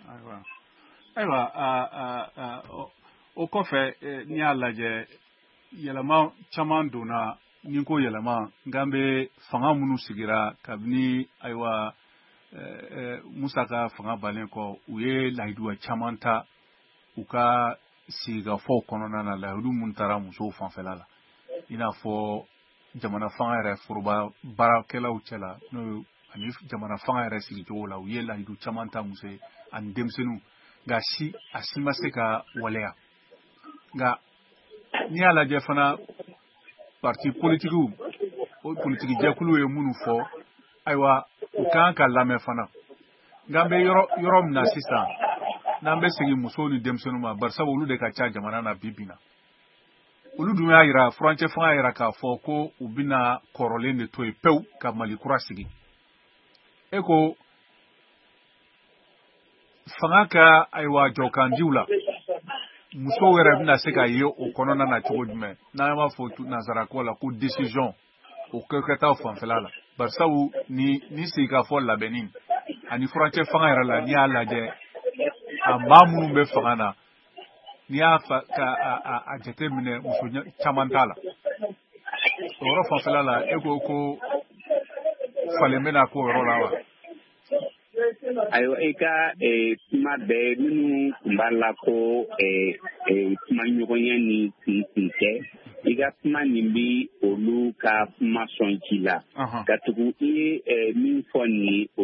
ayiwa o kɔfɛ n'i y'a lajɛ yɛlɛma caman donna ni ko yɛlɛma nka bɛ fanga minnu sigira kabini ayiwa Musa ka fanga bannen kɔ u ye layiduwa caman ta u ka sigikafɔw kɔnɔna na layidu minnu taara musow fanfɛla la i n'a fɔ jamana fanga yɛrɛ foroba baarakɛlaw cɛla n'o ani jamana fanga yɛrɛ sigicogo la u ye layidu caman ta muso ani denmisɛnninw nka si a si ma se ka waleya nka n'i y'a lajɛ fana parti politikiw o politiki jɛkulu ye minnu fɔ ayiwa u kan ka lamɛn fana nka an bɛ yɔrɔ yɔrɔ min na sisan n'an bɛ segin musow ni denmisɛnninw ma bari sabu olu de ka ca jamana na bi bi na olu dun y'a jira furancɛ fanga yira k'a fɔ ko u bɛna kɔrɔlen de to yen pewu ka Mali kura sigi e ko fanga ka ayiwa jɔkandiw la musow yɛrɛ bɛna se ka ye o kɔnɔna na cogo jumɛn n'an b'a fɔ nansarako la ko décision o kɛkɛtaw fanfɛla la bari sabu ni ni sigikafɔ labɛnni ani furancɛ fanga yɛrɛ la n'i y'a lajɛ a maa minnu bɛ fanga na n'i y'a fa ka a a jateminɛ muso caman t'a la o yɔrɔ fanfɛla la e ko ko falen bɛna k'o yɔrɔ la wa. ayiwa i ka kuma bɛɛ minnu tun b'a la ko kuma ɲɔgɔnya ni sinsin tɛ i ka kuma nin bɛ olu ka kuma sɔn ci la ka tugu i ye min fɔ nin o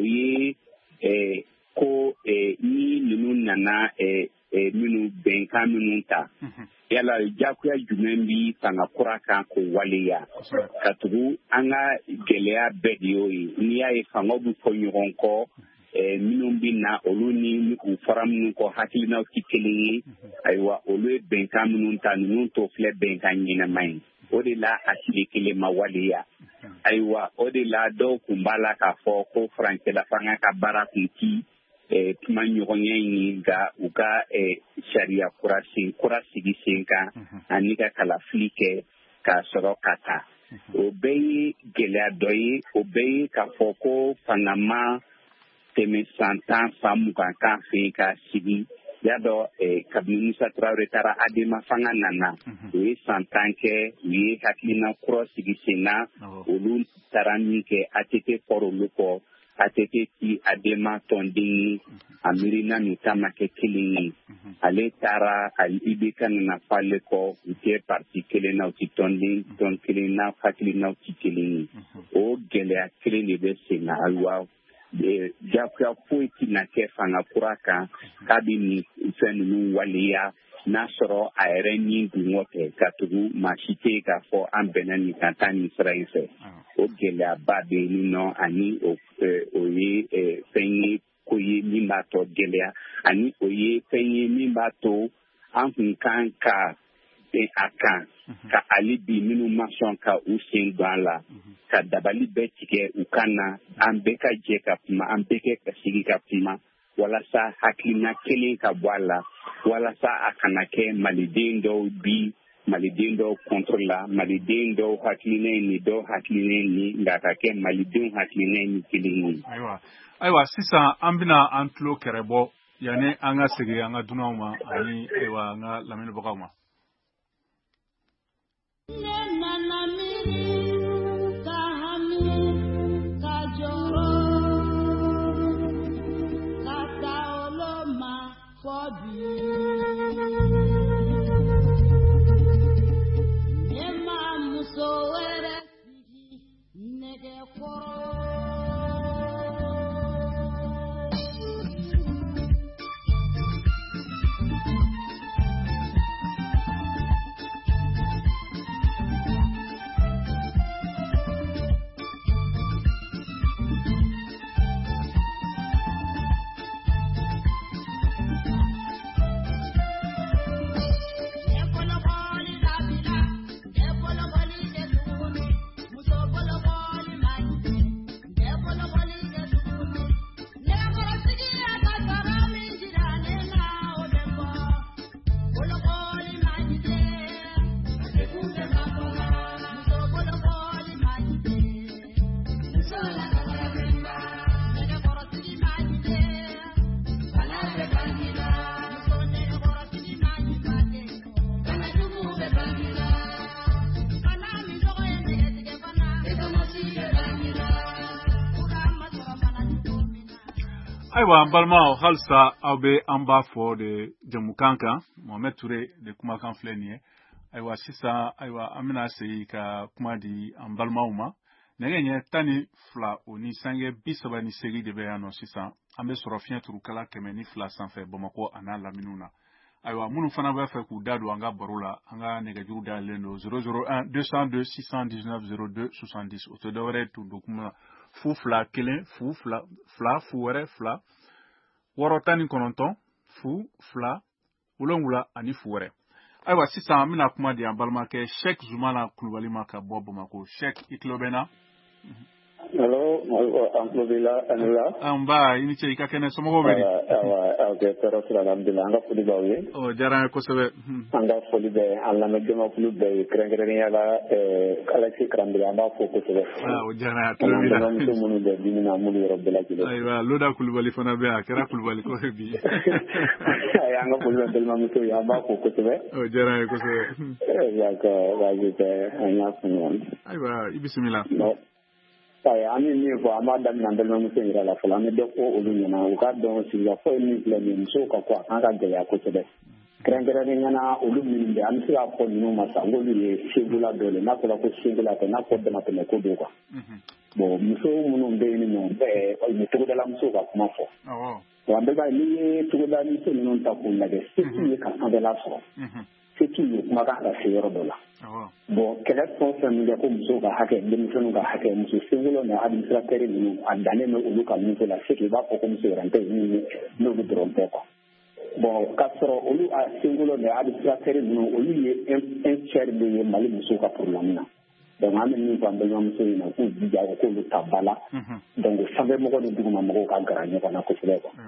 ye ko ni ninnu nana minnu bɛnkan minnu ta yala jagoya jumɛn bɛ fanga kura kan k'o waleya ka tugu an ka gɛlɛya bɛɛ de y'o ye n'i y'a ye fangaw bɛ fɔ ɲɔgɔn kɔ minnu bɛ na olu ni u fara minnu kɔ hakilinaw tɛ kelen ye ayiwa olu ye bɛnkan minnu ta ninnu t'o filɛ bɛnkan ɲɛnama ye o de la a sigi kelen ma waleya ayiwa o de la dɔw tun b'a la k'a fɔ ko farancɛla fanga ka baara kun ti kuma ɲɔgɔnya in nka u ka sariya kura sen kura sigi sen kan ani ka kalafili kɛ k'a sɔrɔ ka taa o bɛɛ ye gɛlɛya dɔ ye o bɛɛ ye k'a fɔ ko fanga ma tɛmɛ san tan san mugan kan fɛ ka sigi y'a dɔn kabini Musa Tarawele taara Adema fanga nana o ye san tan kɛ u ye hakilina kura sigi sen na olu taara min kɛ A T T fɔra olu kɔ A T T ti Adema tɔnden ye a miirina n'u ta ma kɛ kelen ye ale taara I B K nana falen kɔ u tɛ parti kelen na u tɛ tɔnden tɔn kelen na hakilinaw tɛ kelen ye o gɛlɛya kelen de bɛ sen na ayiwa jagoya foyi tɛna kɛ fanga kura kan k'a bɛ nin fɛn ninnu waleya n'a sɔrɔ a yɛrɛ ni dungɔ tɛ ka tugu maa si tɛ yen k'a fɔ an bɛnna nin kan taa nin sira in fɛ o gɛlɛyaba bɛ yen nɔ ani o ye fɛn ye ko ye min b'a tɔ gɛlɛya ani o ye fɛn ye min b'a to an kun kan ka bɛn a kan ka hali bi minnu ma sɔn ka u sen don a la ka dabali bɛɛ tigɛ u kan na an bɛɛ ka jɛ ka kuma an bɛɛ kɛ ka sigi ka kuma walasa hakilina kelen ka bɔ a la walasa a kana kɛ maliden dɔw bi maliden dɔw contre la maliden dɔw hakilina ni dɔw hakilina ni nka ka kɛ malidenw hakilina ni kelen ye. Ayiwa ayiwa sisan an bɛna an tulo kɛrɛbɔ yanni an ka segin an ka dunanw ma ani ayiwa an ka lamɛnbagaw ma. Ayiwa an balimaw halisa aw bɛ an b'a fɔ de jamukan kan Mohamed Ture de kumakan filɛ nin ye. Ayiwa sisan ayiwa an bɛna segin ka kuma di an balimaw ma. Nɛgɛ ɲɛ tan ni fila o ni sange bi saba ni segin de bɛ yan nɔ sisan. An bɛ sɔrɔ fiɲɛ turukala kɛmɛ ni fila sanfɛ Bamakɔ a n'a laminiw na. Ayiwa minnu fana bɛ fɛ k'u da don an ka baro la an ka nɛgɛjuru dayɛlɛlen don zéro zéro un deux cent deux six cent dix-neuf zéro deux soixante-dix o tɛ dɔwɛrɛ ye tun don kuma fu fila kelen fu fila fila fu wɛrɛ fila wɔɔrɔ tan ni kɔnɔntɔn fu fila wolonwula ani fu wɛrɛ. Ayiwa sisan an bɛna kuma di an balimakɛ Sheikh Zumana Kulubali ma ka bɔ Bamakɔ. Sheikh i tulo bɛ n na? Allo, an tulo b'i la, an la. An ba i ni ce i ka kɛnɛ somɔgɔw bɛ di? Awɔ, ok, tɔɔrɔ sira alhamdulilah, an ka foli b'aw ye. Ɔ diyara an ye kosɛbɛ. An ka foli bɛ an lamɛnjɛmakulu bɛɛ ye kɛrɛnkɛrɛnnenya la Alexis Karamɔgɔ an b'a fɔ kosɛbɛ. O diyara an ye, a tulo b'i la. An balimamuso minnu bɛ dimi na minnu yɔrɔ bɛɛ lajɛlen. Ayiwa Loda Kulubali fana bɛ yan, a kɛra Kulubali ko ye bi. Ayi an ka foli bɛ balimamuso ye, an b'a fɔ kosɛbɛ. O diyara an ye kosɛbɛ. D'accord, baasi tɛ, an y'a faamuya. Ayiwa i bisimila. An bɛ min fɔ an b'a daminɛ an balimamuso yɛrɛ la fɔlɔ an bɛ dɔ fɔ olu ɲɛna u k'a dɔn sigikafɔ ye min filɛ nin ye musow ka kɔ a kan ka gɛlɛya kosɛbɛ kɛrɛnkɛrɛnnenya an olu minnu bɛ an bɛ se k'a fɔ ninnu ma sa n'olu ye sengula dɔ ye n'a fɔra ko sengula tɛ n'a fɔ damatɛmɛ ko don quoi bon muso minnu bɛ yen nɔ bɛɛ togodala musow ka kuma fɔ wa an bɛɛ b'a ye n'i ye togoda muso ninnu ta k'u lajɛ se t'u ye ka sanfɛla sɔrɔ se t'u ye kumakan ka se yɔrɔ dɔ la bon kɛlɛ fɛn o fɛn min kɛ ko musow ka hakɛ denmisɛnninw ka hakɛ muso sengolo ni administrateurs ninnu a dannen bɛ olu ka niveau la c'est que i b'a fɔ ko muso yɛrɛ tɛ yen n'olu dɔrɔn tɛ quoi bon k'a sɔrɔ olu a sengolo ni administrateurs ninnu olu ye un tiers de ye Mali musow ka problème na donc an bɛ min fɔ an balimamuso in na k'u jija u k'olu ta ba la donc sanfɛmɔgɔw ni dugumamɔgɔw ka gɛrɛ ɲɔgɔn na kosɛbɛ quoi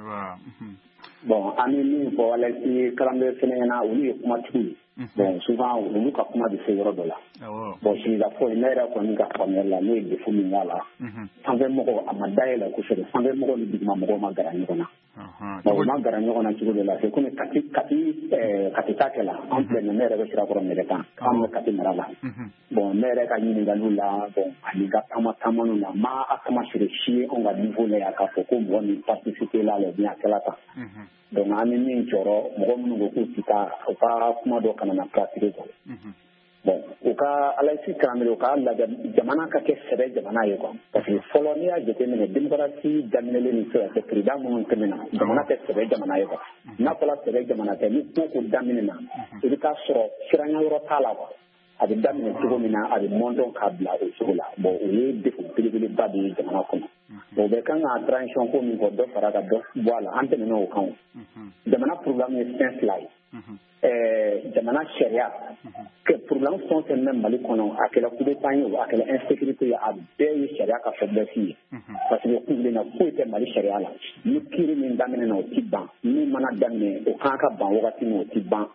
bon an bɛ min fɔ Alexis Karamɔgɔ fɛnɛ ɲɛna olu ye kumatigiw ye bon souvent olu ka kuma bɛ se yɔrɔ dɔ la bon sigikafɔ ne yɛrɛ kɔni ka faamuyali la ne ye défaut min y'a la sanfɛmɔgɔ a ma dayɛlɛ kosɛbɛ sanfɛmɔgɔ ni dugumamɔgɔw ma gɛrɛ ɲɔgɔn na bon u ma gɛrɛ ɲɔgɔn na cogo dɔ la c'est comme kati kati kati ta kɛ la an filɛ nin ne yɛrɛ bɛ sirakɔrɔ nɛgɛkan an bɛ kati mara la bon ne yɛrɛ ka ɲininkaliw la bon ani ka taama taamaniw la ma a kama siri si ye anw ka niveau la yan k'a fɔ ko mɔgɔ min participer la la bien a kɛla tan donc an bɛ min jɔrɔ mɔgɔ minnu ko k'u ti taa u ka kuma dɔ kana na pratiquer quoi bon u ka Alexis Karamɔgɔ u ka lajɛ jamana ka kɛ sɛbɛ jamana ye quoi parce que fɔlɔ n'i y'a jateminɛ démocratie daminɛlen ni sisan cɛ président minnu tɛmɛna jamana tɛ sɛbɛ jamana ye quoi n'a fɔra sɛbɛ jamana tɛ ni ko ko daminɛ na i bɛ taa sɔrɔ siranyɔrɔ t'a la quoi a bɛ daminɛ cogo min na a bɛ mɔndɔn k'a bila o cogo la bon o ye défaut belebeleba de ye jamana kɔnɔ bon u bɛ kan ka transition ko min fɔ dɔ fara ka dɔ bɔ a la an tɛmɛna o kan jamana problème ye fɛn fila ye jamana sariya que problème fɛn o fɛn bɛ Mali kɔnɔ a kɛra coup d'état ye o a kɛra insécurité ye a bɛɛ ye sariya ka faiblesse ye parce que kunkilenna foyi tɛ Mali sariya la ni kiiri min daminɛ na o ti ban min mana daminɛ o kan ka ban wagati min o ti ban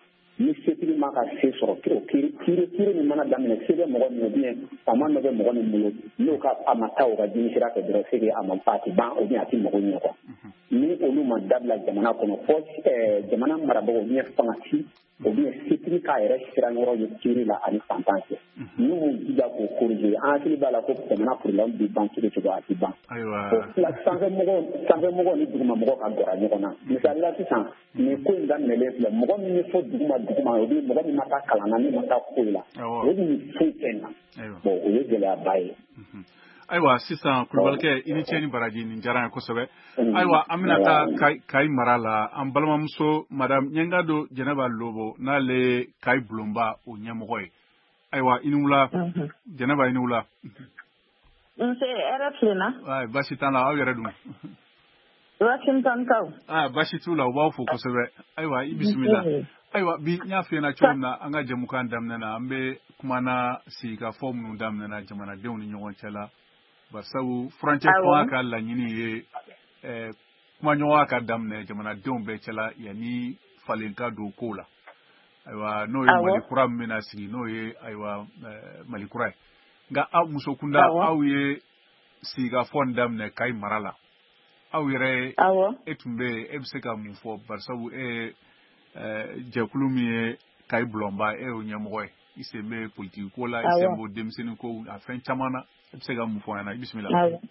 ni setigi ma ka se sɔrɔ kiri kiri kiri min mana daminɛ se bɛ mɔgɔ min bien fama dɔ bɛ mɔgɔ min bolo n'o ka a ma taa o ka jini sira fɛ dɔrɔn se a ma a ti ban o bien a ti mɔgɔ ɲɛ quoi ni olu ma dabila jamana kɔnɔ fɔ jamana marabagaw bien fangasi o bien setigi k'a yɛrɛ sira yɔrɔ ye kiri la ani fantan cɛ n'u m'u jija k'o corriger an hakili b'a la ko jamana problème bi ban cogo cogo a ti ban sanfɛmɔgɔw sanfɛmɔgɔw ni dugumamɔgɔw ka gɔra ɲɔgɔn na misali la sisan nin ko in daminɛlen filɛ mɔgɔ min ye fɔ duguma duguma o bi mɔgɔ min ma taa kalan na min ma taa foyi la o bi foyi kɛ na bon o ye gɛlɛyaba ye ayiwa sisan Kulubalikɛ i ni ce ni baraji nin diyara n ye kosɛbɛ ayiwa an bɛna taa Kayi mara la an balimamuso madame Ɲɛngado Jɛnɛba Lobo n'ale ye Kayi Bulonba o ɲɛmɔgɔ ye ayiwa i ni wula Jɛnɛba i ni wula nse hɛrɛ tilenna ayi baasi t'an la aw yɛrɛ dun Washington kaw ah baasi t'u la u b'aw fo kosɛbɛ ayiwa i bisimila ayiwa bi n y'a f'i ɲɛna cogo min na an ka jɛmukan daminɛ na an bɛ kumana sigikafɔ minnu daminɛna jamanadenw ni ɲɔgɔn cɛ la barisabu furancɛ fanga ka laɲini ye kumaɲɔgɔnya ka daminɛ jamanadenw bɛɛ cɛla yanni falen ka don kow la ayiwa n'o ye Mali kura min bɛna sigi n'o ye ayiwa Mali kura ye nka aw muso kunda aw ye sigikafɔ in daminɛ Kayi mara la aw yɛrɛ e tun bɛ yen e bɛ se ka mun fɔ barisabu e jɛkulu min ye Kayi Bulonba e y'o ɲɛmɔgɔ ye i sen bɛ politiki ko la i sen b'o denmisɛnnin ko a fɛn caman na e bɛ se ka mun fɔ an ɲɛna i bisimila.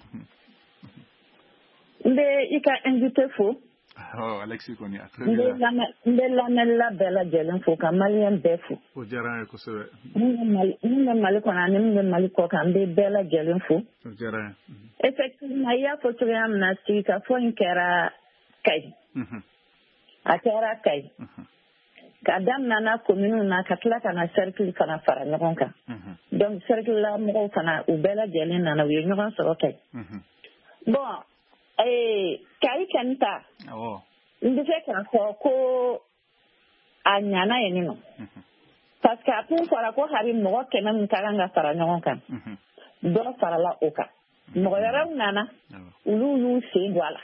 n bɛ i ka invité fo. Alexis kɔni a très bien. n bɛ lamɛnla bɛɛ lajɛlen fo ka maliyɛn bɛɛ fo. o diyara n ye kosɛbɛ. min bɛ Mali kɔnɔ ani min bɛ Mali kɔ kan n bɛ bɛɛ lajɛlen fo. o diyara n ye. effectivement i y'a fɔ cogoya min na sigikafɔ in kɛra Kayi. a kɛra Kayi. ka daminɛ kominiw na ka tila ka na cercle fana fara ɲɔgɔn kan donc cercle la mɔgɔw fana u bɛɛ lajɛlen nana u ye ɲɔgɔn sɔrɔ Kayi bon ee Kayi kɛni ta n bɛ se k'a fɔ ko a ɲana yen nɔ parce que a tun fɔra ko hari mɔgɔ kɛmɛ min ka kan ka fara ɲɔgɔn kan dɔ farala o kan mɔgɔ wɛrɛw nana olu y'u sen don a la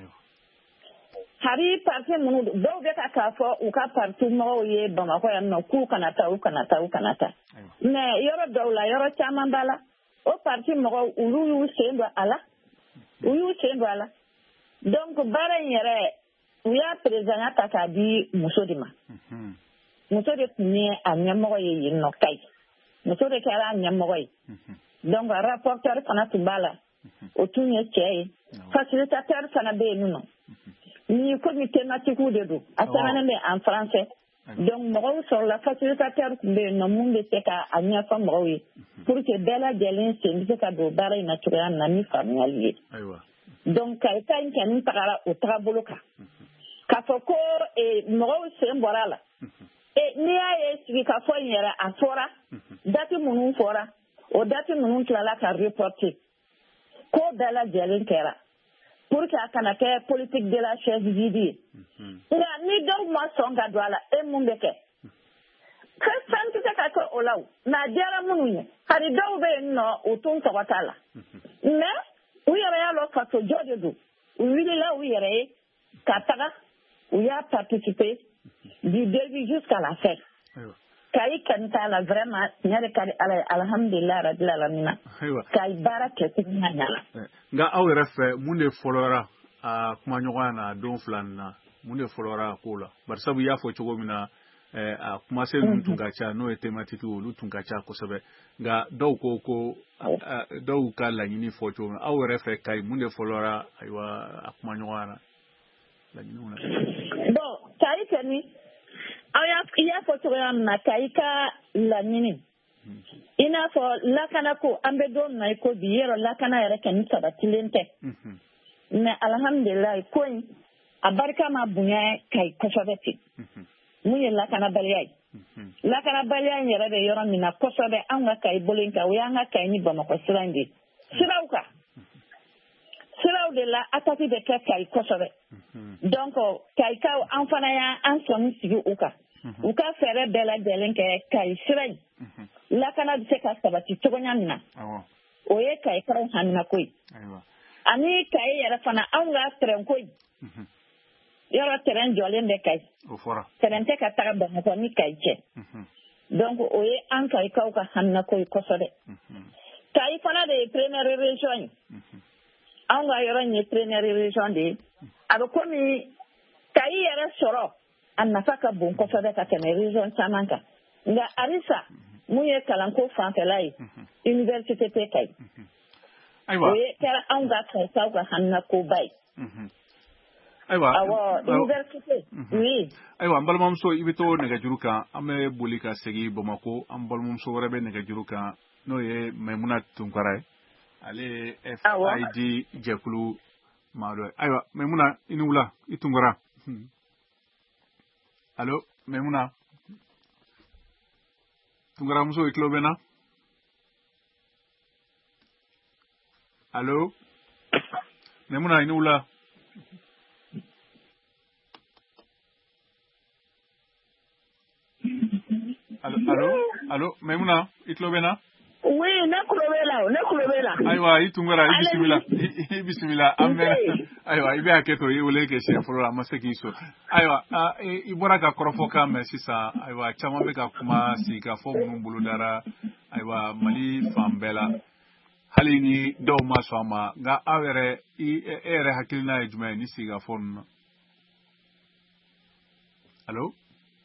hari parti minnu dɔw bɛ ka k'a fɔ u ka parti mɔgɔw ye Bamakɔ yan nɔ k'u kana taa u kana taa u kana taa mais yɔrɔ dɔw la yɔrɔ caman b'a la o parti mɔgɔw olu y'u sen don a la u y'u sen don a la donc baara in yɛrɛ u y'a présidenya ta k'a di muso de ma muso de tun ye a ɲɛmɔgɔ ye yen nɔ Kayi muso de kɛra a ɲɛmɔgɔ ye donc rapporteur fana tun b'a la o tun ye cɛ ye facilitateur fana bɛ yen nɔ ni komi thématique de don a sɛbɛnnen bɛ en français donc mɔgɔw sɔrɔla facilitateur tun bɛ yen nɔ mun bɛ se ka a ɲɛfɔ mɔgɔw ye pour que bɛɛ lajɛlen sen bɛ se ka don baara in na cogoya min na ni faamuyali ye donc Kayi ta in kɔni tagara o tagabolo kan k'a fɔ ko mɔgɔw sen bɔra a la n'i y'a ye sigikafɔ in yɛrɛ a fɔra date minnu fɔra o date minnu tilala ka reporter ko bɛɛ lajɛlen kɛra pour que a kana kɛ politique de la chaise vide ye nka ni dɔw ma sɔn ka don a la e mun bɛ kɛ fɛn tɛ se ka kɛ o la o mɛ a diyara minnu ye hali dɔw bɛ yen nɔ o tun tɔgɔ t'a la mais u yɛrɛ y'a lɔ faso jɔ de don u wulila u yɛrɛ ye ka taga u y'a participer du début jusqu'à la fin Kayi kɔni t'a la vraiment tiɲɛ de ka di Ala ye alhamdulilayi rabil alamina Kayi baara kɛcogo ma ɲa la nka aw yɛrɛ fɛ mun de fɔlɔra a kumaɲɔgɔnya na don fila nin na mun de fɔlɔra a ko la barisabu i y'a fɔ cogo min na a kumasen ninnu tun ka ca n'o ye thématique olu tun ka ca kosɛbɛ nka dɔw ko ko dɔw ka laɲini fɔ cogo min aw yɛrɛ fɛ Kayi mun de fɔlɔra ayiwa a kumaɲɔgɔnya na laɲiniw na. bon Kayi kɔni aw i y'a fɔ cogoya min na Kayi ka laɲini i n'a fɔ lakana ko an bɛ don na i ko bi yɔrɔ lakana yɛrɛ kɔni sabatilen tɛ mais alhamdulilayi ko in a barika ma bonya Kayi kosɛbɛ ten mun ye lakanabaliya ye lakanabaliya in yɛrɛ bɛ yɔrɔ min na kosɛbɛ anw ka Kayi bolo in kan o y'an ka Kayi ni Bamakɔ sira in de siraw kan siraw de la attaque bɛ kɛ Kayi kosɛbɛ donc Kayikaw an fana y'an sɔnni sigi u kan u ka fɛɛrɛ bɛɛ lajɛlen kɛ Kayi sira in lakana bɛ se ka sabati cogoya min na o ye Kayikaw haminako ye ani Kayi yɛrɛ fana anw ka terrain ko in yɔrɔ terrain jɔlen bɛ Kayi terrain tɛ ka taga Bamakɔ ni Kayi cɛ donc o ye an Kayikaw ka haminako ye kosɛbɛ Kayi fana de ye première région ye an ka yɔrɔ in ye première région de ye a bɛ komi Kayi yɛrɛ sɔrɔ a nafa ka bon kosɛbɛ ka tɛmɛ région caman kan nka halisa mun ye kalanko fanfɛla ye université tɛ Kayi o ye kɛra anw ka Kayikaw ka haminakoba ye Ayiwa awɔ université oui ayiwa an balimamuso i bɛ to nɛgɛjuru kan an bɛ boli ka segin Bamakɔ an balimamuso wɛrɛ bɛ nɛgɛjuru kan n'o ye Maimuna Tunkara ye ale ye F I D jɛkulu maa dɔ ye ayiwa Maimuna i ni wula i Tunkara allo Maimuna Tunkara muso i tulo bɛ n na allo Maimuna i ni wula Allo, allo, allo, Maimuna, i tulo bɛ n na? Oui, ne tulo bɛ la, ne tulo bɛ la. Ayiwa, i Tunkara, i bisimila, i bisimila, an bɛ, ayiwa, i bɛ hakɛ to, i wele kɛ siɲɛ fɔlɔ la, a ma se k'i sɔrɔ. Ayiwa, i bɔra ka kɔrɔfɔkan mɛn sisan, ayiwa, caman bɛ ka kuma sigikafɔ minnu bolodara, ayiwa, Mali fan bɛɛ la. Hali ni dɔw ma sɔn a ma, nka aw yɛrɛ, e yɛrɛ hakilina ye jumɛn ye ni sigikafɔ ninnu na? Allo?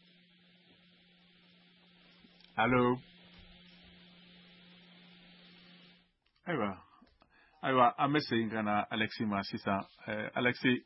Allo. Ayiwa, ayiwa, an bɛ segin ka na Alexis ma sisan. Alexis,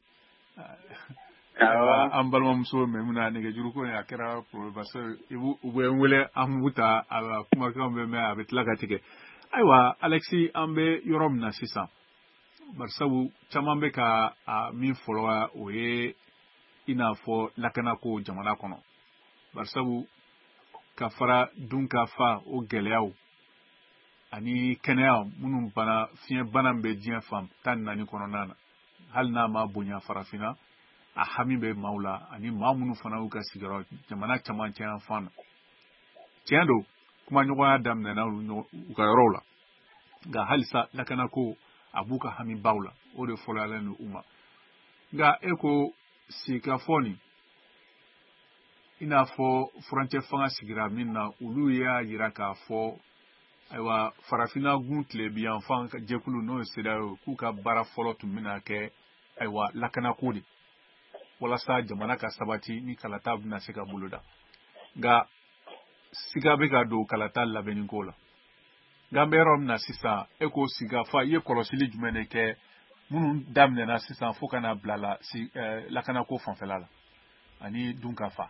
an balimamuso Maimuna nɛgɛjuru ko in a kɛra problème parce que u bɛ n wele an b'u ta a kumakanw bɛ mɛn a bɛ tila ka tigɛ. Ayiwa, Alexis, an bɛ yɔrɔ min na sisan, barisabu caman bɛ ka min fɔlɔ o ye i n'a fɔ lakanako jamana kɔnɔ. Barisabu ka fara dun ka fa o gɛlɛyaw ani kɛnɛya minnu bana fiɲɛ bana bɛ diɲɛ fan tan ni naani kɔnɔna na hali n'a ma bonya farafinna a hami bɛ maaw la ani maa minnu fana y'u ka sigiyɔrɔ jamana caman cɛ yan fan na tiɲɛ don kuma ɲɔgɔnya daminɛna u ka yɔrɔw la nka halisa lakanako a b'u ka hami baw la o de fɔlɔyalen don u ma nka e ko sigikafɔ nin i n'a fɔ furancɛ fanga sigira min na olu y'a jira k'a fɔ ayiwa farafinna gun tile bi yan fan jɛkulu n'o ye C E D E A O k'u ka baara fɔlɔ tun bɛna kɛ ayiwa lakanako de walasa jamana ka sabati ni kalata bɛna se ka boloda nka siga bɛ ka don kalata labɛnni ko la nka an bɛ yɔrɔ min na sisan e ko sigafa i ye kɔlɔsili jumɛn de kɛ minnu daminɛna sisan fo ka na bila la lakanako fanfɛla la ani dunkafa.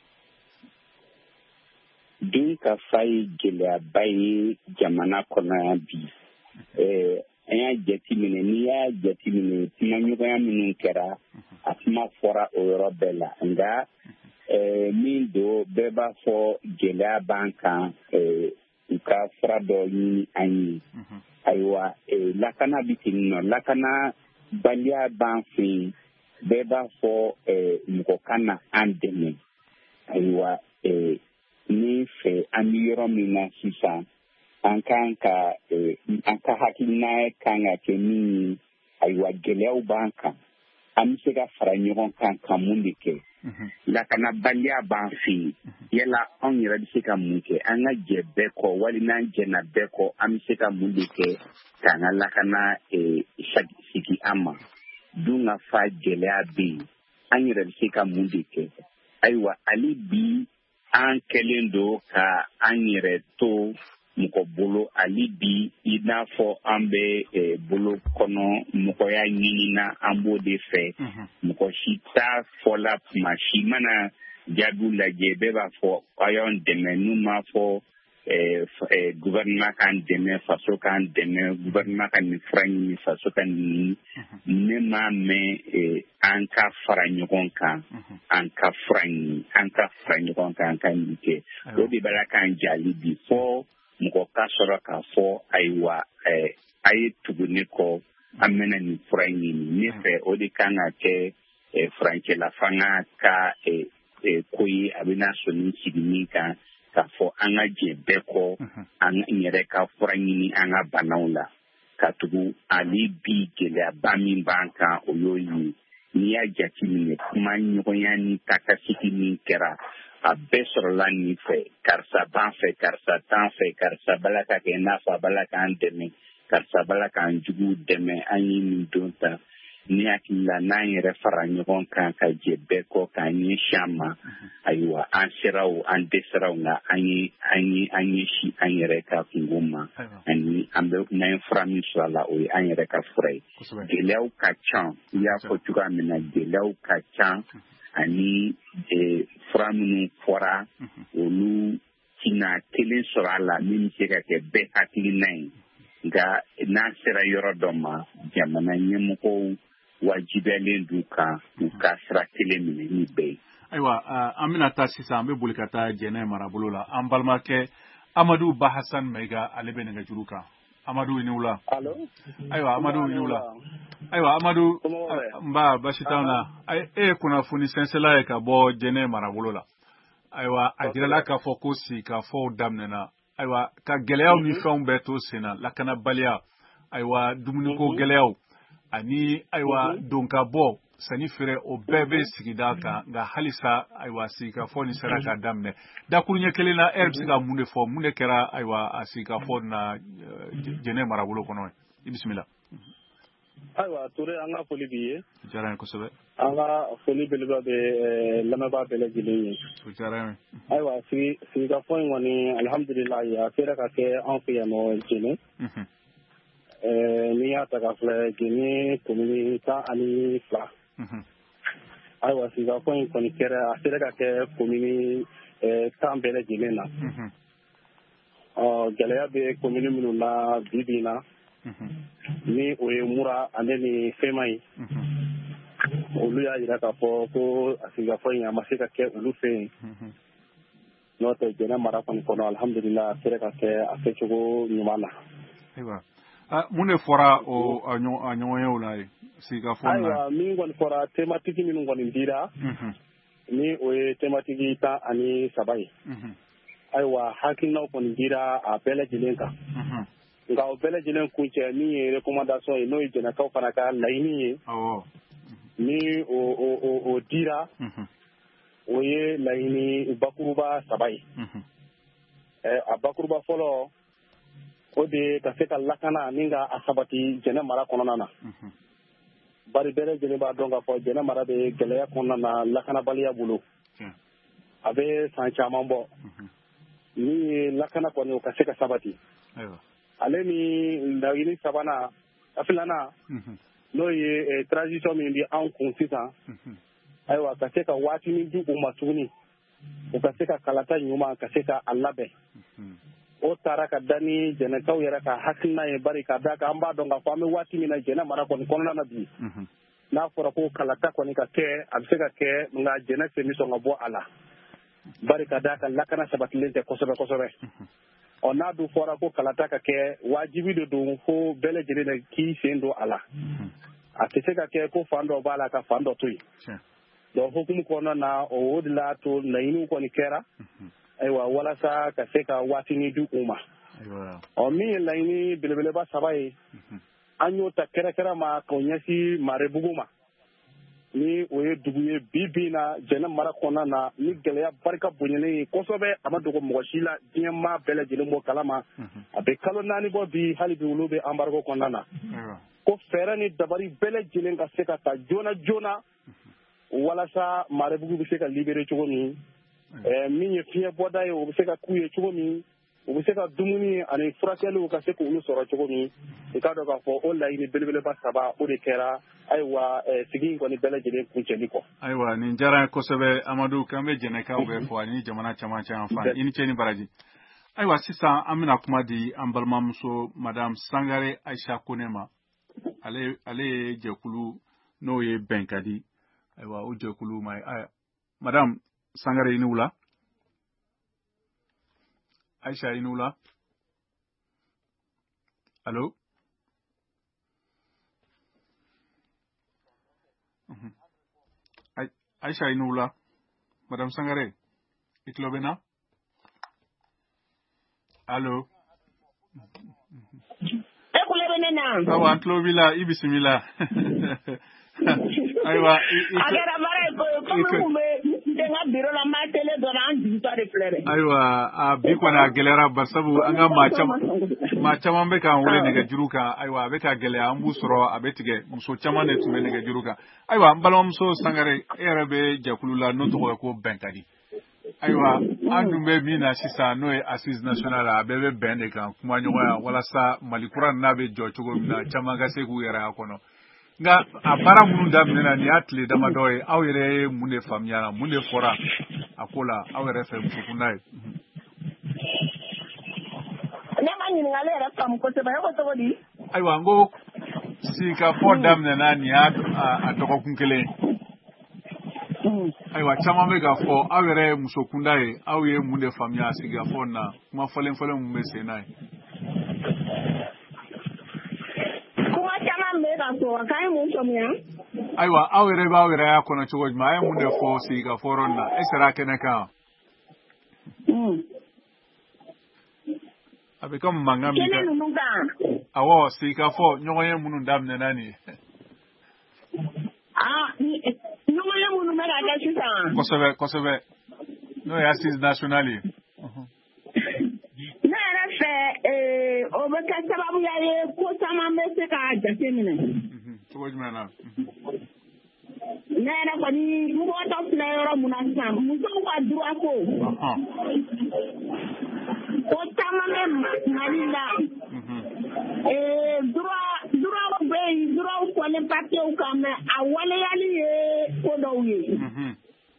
Dunkafa ye gɛlɛyaba ye jamana kɔnɔ yan bi an y'a jateminɛ n'i y'a jateminɛ kuma ɲɔgɔnya minnu kɛra a kuma fɔra o yɔrɔ bɛɛ la nka min don bɛɛ b'a fɔ gɛlɛya b'an kan u ka fura dɔ ɲini an ye ayiwa lakana bɛ ten nɔ lakana baliya b'an fɛ yen bɛɛ b'a fɔ mɔgɔ ka na an dɛmɛ ayiwa ni fɛ an bɛ yɔrɔ min na sisan an kan ka an ka hakilina kan ka kɛ min ye ayiwa gɛlɛyaw b'an kan an bɛ se ka fara ɲɔgɔn kan ka mun de kɛ lakanabaliya b'an fɛ yen yala anw yɛrɛ bɛ se ka mun kɛ an ka jɛ bɛɛ kɔ wali n'an jɛna bɛɛ kɔ an bɛ se ka mun de kɛ k'an ka lakana sigi an ma dun ka fa gɛlɛya bɛ yen an yɛrɛ bɛ se ka mun de kɛ ayiwa hali bi an kɛlen don ka an yɛrɛ to mɔgɔ bolo hali bi i n'a fɔ an bɛ bolo kɔnɔ mɔgɔya ɲinina an b'o de fɛ mɔgɔ si t'a fɔla tuma si mana jaabiw lajɛ bɛɛ b'a fɔ a y'an dɛmɛ n'u m'a fɔ gouvernement k'an dɛmɛ faso k'an dɛmɛ gouvernement ka nin fura ɲini faso ka nin ne m'a mɛn an ka fara ɲɔgɔn kan an ka fura ɲini an ka fara ɲɔgɔn kan an ka nin kɛ o de b'a la k'an jali bi fɔ mɔgɔ ka sɔrɔ k'a fɔ ayiwa a ye tugu ne kɔ an bɛna nin fura ɲini ne fɛ o de kan ka kɛ furancɛla fanga ka ko ye a bɛna sɔn ni sigi min kan k'a fɔ an ka jɛ bɛɛ kɔ an yɛrɛ ka fura ɲini an ka banaw la ka tugu ani bi gɛlɛyaba min b'an kan o y'o ye n'i y'a jateminɛ kuma ɲɔgɔnya ni takasigi min kɛra a bɛɛ sɔrɔla nin fɛ karisa b'an fɛ karisa t'an fɛ karisa bala ka kɛ n'a fɔ a bala k'an dɛmɛ karisa bala k'an juguw dɛmɛ an ye nin don ta ni hakili la n'an yɛrɛ fara ɲɔgɔn kan ka jɛ bɛɛ kɔ k'an ɲɛsin an ma ayiwa an sera o an dɛsɛra o nka an ye an ye an ɲɛsin an yɛrɛ ka kungo ma ani an bɛ n'an ye fura min sɔrɔ a la o ye an yɛrɛ ka fura ye gɛlɛyaw ka ca i y'a fɔ cogoya min na gɛlɛyaw ka ca ani fura minnu fɔra olu tɛna kelen sɔrɔ a la min bɛ se ka kɛ bɛɛ hakilina ye nka n'an sera yɔrɔ dɔ ma jamana ɲɛmɔgɔw wajibiyalen d'u kan u ka sira kelen minɛ ni bɛɛ ye. Ayiwa an bɛna taa sisan an bɛ boli ka taa Jɛnɛ marabolo la an balimakɛ Amadu Ba Hasan Mayiga ale bɛ nɛgɛjuru kan. Amadu i ni wula. Ayiwa Amadu i ni wula. Ayiwa Amadu n ba basi t'an na e ye kunnafoni sɛnsɛnla ye ka bɔ Jɛnɛ marabolo la. Ayiwa a jirala k'a fɔ ko sigikafɔw daminɛna. Ayiwa ka gɛlɛyaw ni fɛnw bɛɛ to sen na lakanabaliya ayiwa dumuniko gɛlɛyaw ani ayiwa donkabɔ sanni feere o bɛɛ bɛ sigida kan nka halisa ayiwa sigikafɔ ni sera ka daminɛ dakuruɲɛ kelen na e bɛ se ka mun de fɔ mun de kɛra ayiwa a sigikafɔ na Jɛnɛ marabolo kɔnɔ i bisimila. Ayiwa Ture an ka foli b'i ye. O diyara n ye kosɛbɛ. An ka foli belebeleba bɛ lamɛnbaa bɛɛ lajɛlen ye. O diyara n ye. Ayiwa sigi sigikafɔ in kɔni alihamudulilayi a sera ka kɛ an fɛ yan nɔ Jɛnɛ. N'i y'a ta ka filɛ Jɛnɛ komini tan ani fila. Ayiwa sigikafɔ in kɔni kɛra a sera ka kɛ komini tan bɛɛ lajɛlen na. Gɛlɛya bɛ komini minnu na bi bi in na. Ni o ye mura ale ni fɛnma ye olu y'a jira k'a fɔ ko a sigikafɔ in a ma se ka kɛ olu fɛ yen n'o tɛ Jɛnɛ mara kɔni kɔnɔ alihamudulilayi a sera ka kɛ a kɛcogo ɲuman na. Ayiwa mun de fɔra o a ɲɔgɔnyew la ye sigikafɔ na. Ayiwa min kɔni fɔra tematiki minnu kɔni dira ni o ye tematiki tan ani saba ye ayiwa hakilinaw kɔni dira a bɛɛ lajɛlen kan. Nka o bɛɛ lajɛlen kun cɛ min ye recommandation ye n'o ye Jɛnɛkaw fana ka laɲini ye ni o dira o ye laɲini bakuruba saba ye a bakuruba fɔlɔ o de ka se ka lakana ni ka a sabati Jɛnɛ mara kɔnɔna na bari bɛɛ lajɛlen b'a dɔn k'a fɔ Jɛnɛ mara bɛ gɛlɛya kɔnɔna na lakanabaliya bolo a bɛ san caman bɔ min ye lakana kɔni o ka se ka sabati. Ale ni laɲini sabanan a filanan n'o ye transition min bɛ anw kun sisan ayiwa ka se ka waati min di u ma tuguni u ka se ka kalata ɲuman ka se ka a labɛn o taara ka da ni Jɛnɛkaw yɛrɛ ka hakilina ye bari ka da kan an b'a dɔn k'a fɔ an bɛ waati min na Jɛnɛ mara kɔni kɔnɔna na bi n'a fɔra ko kalata kɔni ka kɛ a bɛ se ka kɛ nka Jɛnɛ sen bɛ sɔn ka bɔ a la bari ka da kan lakana sabatilen tɛ kosɛbɛ kosɛbɛ. Ɔ n'a dun fɔra ko kalata ka kɛ wajibi de don fo bɛɛ lajɛlen na k'i sen don a la a tɛ se ka kɛ ko fan dɔ b'a la ka fan dɔ to yen donc hukumu kɔnɔna na o de la to laɲiniw kɔni kɛra ayiwa walasa ka se ka waatini di u ma ɔ min ye laɲini belebeleba saba ye an y'o ta kɛrɛkɛrɛ ma k'o ɲɛsin Marebugu ma ni o ye dugu ye bi bi na Jɛnɛ mara kɔnɔna na ni gɛlɛya barika bonyalen ye kosɛbɛ a ma dogo mɔgɔ si la diɲɛ maa bɛɛ lajɛlen bɔ kalama a bɛ kalo naani bɔ bi hali bi olu bɛ embargo kɔnɔna na ko fɛɛrɛ ni dabari bɛɛ lajɛlen ka se ka ta joona joona walasa Marebugu bɛ se ka libéré cogo min min ye fiɲɛ bɔda ye o bɛ se ka k'u ye cogo min u bɛ se ka dumuni ani furakɛliw ka se k'olu sɔrɔ cogo min i k'a dɔn k'a fɔ o laɲini belebeleba saba o de kɛra ayiwa sigi in kɔni bɛɛ lajɛlen kuncɛli kɔ. Ayiwa nin diyara n ye kosɛbɛ Amadu k'an bɛ Jɛnɛkaw bɛɛ fɔ ani jamana caman caman fan i ni ce ni baraji. Ayiwa sisan an bɛna kuma di an balimamuso madame Sangare Aisha Kone ma ale ale ye jɛkulu n'o ye bɛnkadi ayiwa o jɛkulu ma ye madame Sangare i ni wula. Aisha i ni wula. Allo. Aisha i ni wula. Madame Sangare i tulo bɛ na. Allo. E tulo bɛ ne na. Awa an tulo b'i la i bisimila. Aiwa agara mara ko ko me denga biro la ma tele do ran di to de flere aiwa a bi ko na gelera basabu anga ma chama ma chama be kan wole ne ga juruka aiwa be ka gele ambu soro abetige muso chama ne tume ne ga juruka aiwa mbalom so sangare erebe jakulula no to ko benkadi aiwa andu be mina sisa no e assise national a bebe bende kan kuma nyoya wala sa malikura na be jochogo mina chama ga se ku yara kono nga abara munu da mina ni atle da madoy awere mune famia mune fora akola awere fe mfukunai nema ni ngale ra kam ko te ba ko to di aiwa ngo si ka for dam na ni a atoko kunkele aiwa chama mega fo awere musokundai awe mune famia siga fona kuma falen falen mu mese nai aiwa awere ba awere ya kono chugo ma ay munde fo siga foronna esera keneka mm abe kam mangami awo siga fo nyoye munu ndam ne nani ah nyoye munu mera ga sisa kosobe kosobe no ya sis nationally na ra fe eh o be ka sababu ya ye ko sama mese ka jasemine Wajmana. Nana kwani mugo to flero munasa mugo kwa dua ko. Aha. Ko tamame malila. Eh dura dura be dura ko le patte o kame awale yali e ko dowe. Mhm.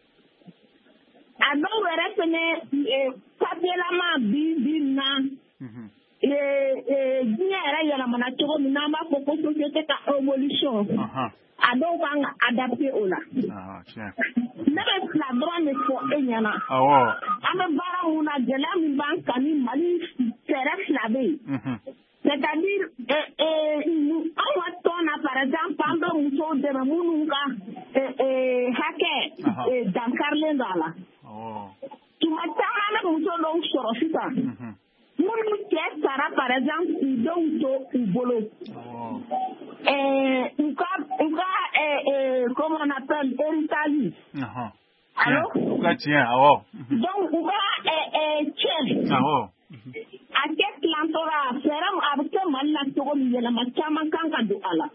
Ado were fene e patte la ma bi bi na. Mhm. Eh eh diara yana mana to na ma ko ko société ka évolution. Aha. Ado bang adapté ola. Ah, tiens. Nebe la drone ko enyana. Ah oh. Ame bara una gela mi banka ni mali seref labe. Mhm. C'est-à-dire eh eh on va tourner par exemple pendant muso de mununga eh eh hake eh dans Carlendala. Oh. Tu m'attends na muso long soro sita. Mhm. Munu ke sara par exemple idon to ubolo. Oh. Eh, uka, uka, eh, eh, comment on appelle, héritage. Ah allô? Uka tient, ah oh. Donc, uka, eh, eh, tient. Ah oh. A quel plantora, seram, abke malna togo miyela machama kanga do ala.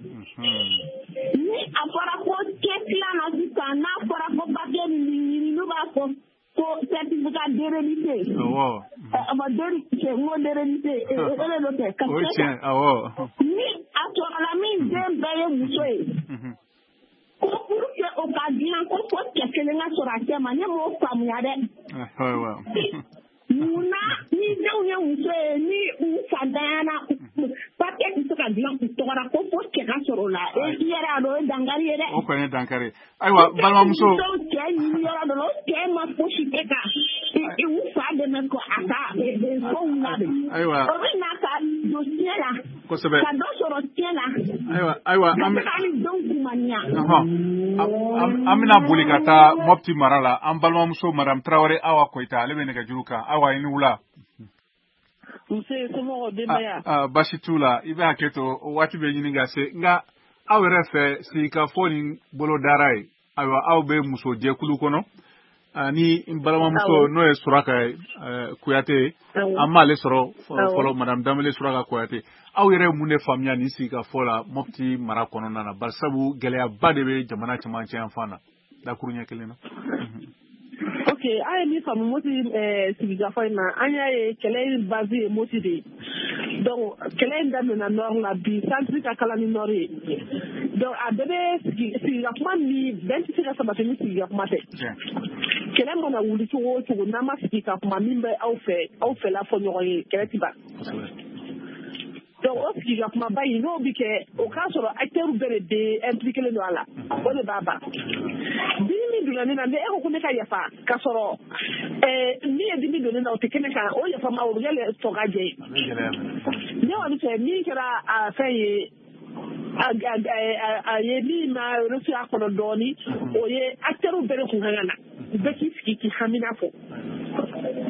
Ni apara ko kekla na sika na apara ko bagye ni ni nuba ko ko certificat d'hérédité. Ah oh. Ama d'hérédité, mo d'hérédité, eh, ele lo te. Oh tient, ah oh. Ni atora mi dem baye musoe. Mhm. Ko pour que occasion ko ko kekele na sora tema ne mo famuya de. Ah ouais. Muna ni dawye musoe ni u fadana pake ko ka dilan ko tora ko ko ke ka soro la e yera do dangari yere. O ko ne dangari. Aiwa balma muso. So ke ni yera do ke ma poshi te ka. E u fade men ko aka e ko ngade. Aiwa. O bi na ka dossier la. Ko sebe. Ka do soro tiela. Aiwa aiwa am ani donc mania. Aha. Amina bulikata mopti marala am balma muso madame Traoré awa koita lebe ne ga juruka awa ini wula. Mse somo de baya. Ah bashitula ibe haketo wati be nyini ga se nga awere fe si ka foni bolo darai awa awbe muso je kulu kono ani balama muso no e suraka kuyate amma le soro folo madame damele suraka kuyate awere munne famia ni si ka fola mopti mara kono nana barsabu gelea badebe jamana chama chan fana da kurunya kelena. Okay, I am from Moti Sigafoina. Anya e kele bazi e Moti de. Donc kele ndam na nord la bi santri ka kala ni nori. Donc a bebe Sigafman ni vingt six ka bateni Sigafmate. Kele mona wuli to to na ma Sigafman mimbe au fe au fe la fo nyoye kele tiba. Donc o Sigafman ba ino bi ke o ka so acteur bere de impliqué le noala. O le baba. Dimi dulani na me e ko ne ka yafa ka soro eh ni e dimi dulani na o tekene ka o yafa ma o yele to gaje ne wa ni se ni kira a fe a ye ni ma rufi akono doni o ye acteur bere ko ngana be ki ski ki hamina fo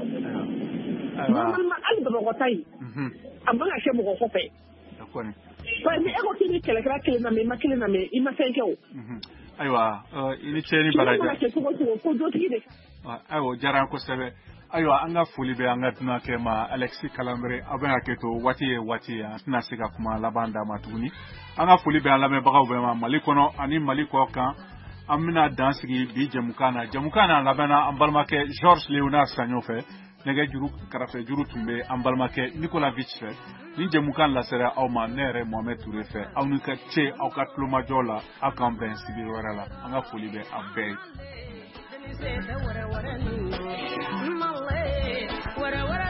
normalement al do ko tay amma ka she mo ko fe wa ni ego kini kele kra kele na me ma kele na me ima fenke o aywa ini cheni baraja ayo jaran ko sebe aywa anga fuli be anga tuna ke ma Alexis Kalambre abena keto wati e wati ya tuna siga kuma labanda matuni anga fuli be ala me bagaw be ma malikono ani maliko kan amina dansigi bi jamukana jamukana labana ambalmake George Leonard Sanyofe nege juru karafe juru tumbe ambalmake Nicolas Vichfe ni jamukan la sera aw ma nere Mohamed Touré fe aw ni ka che aw ka tloma jola akam ben sibi warala anga fuli be abbe wara wara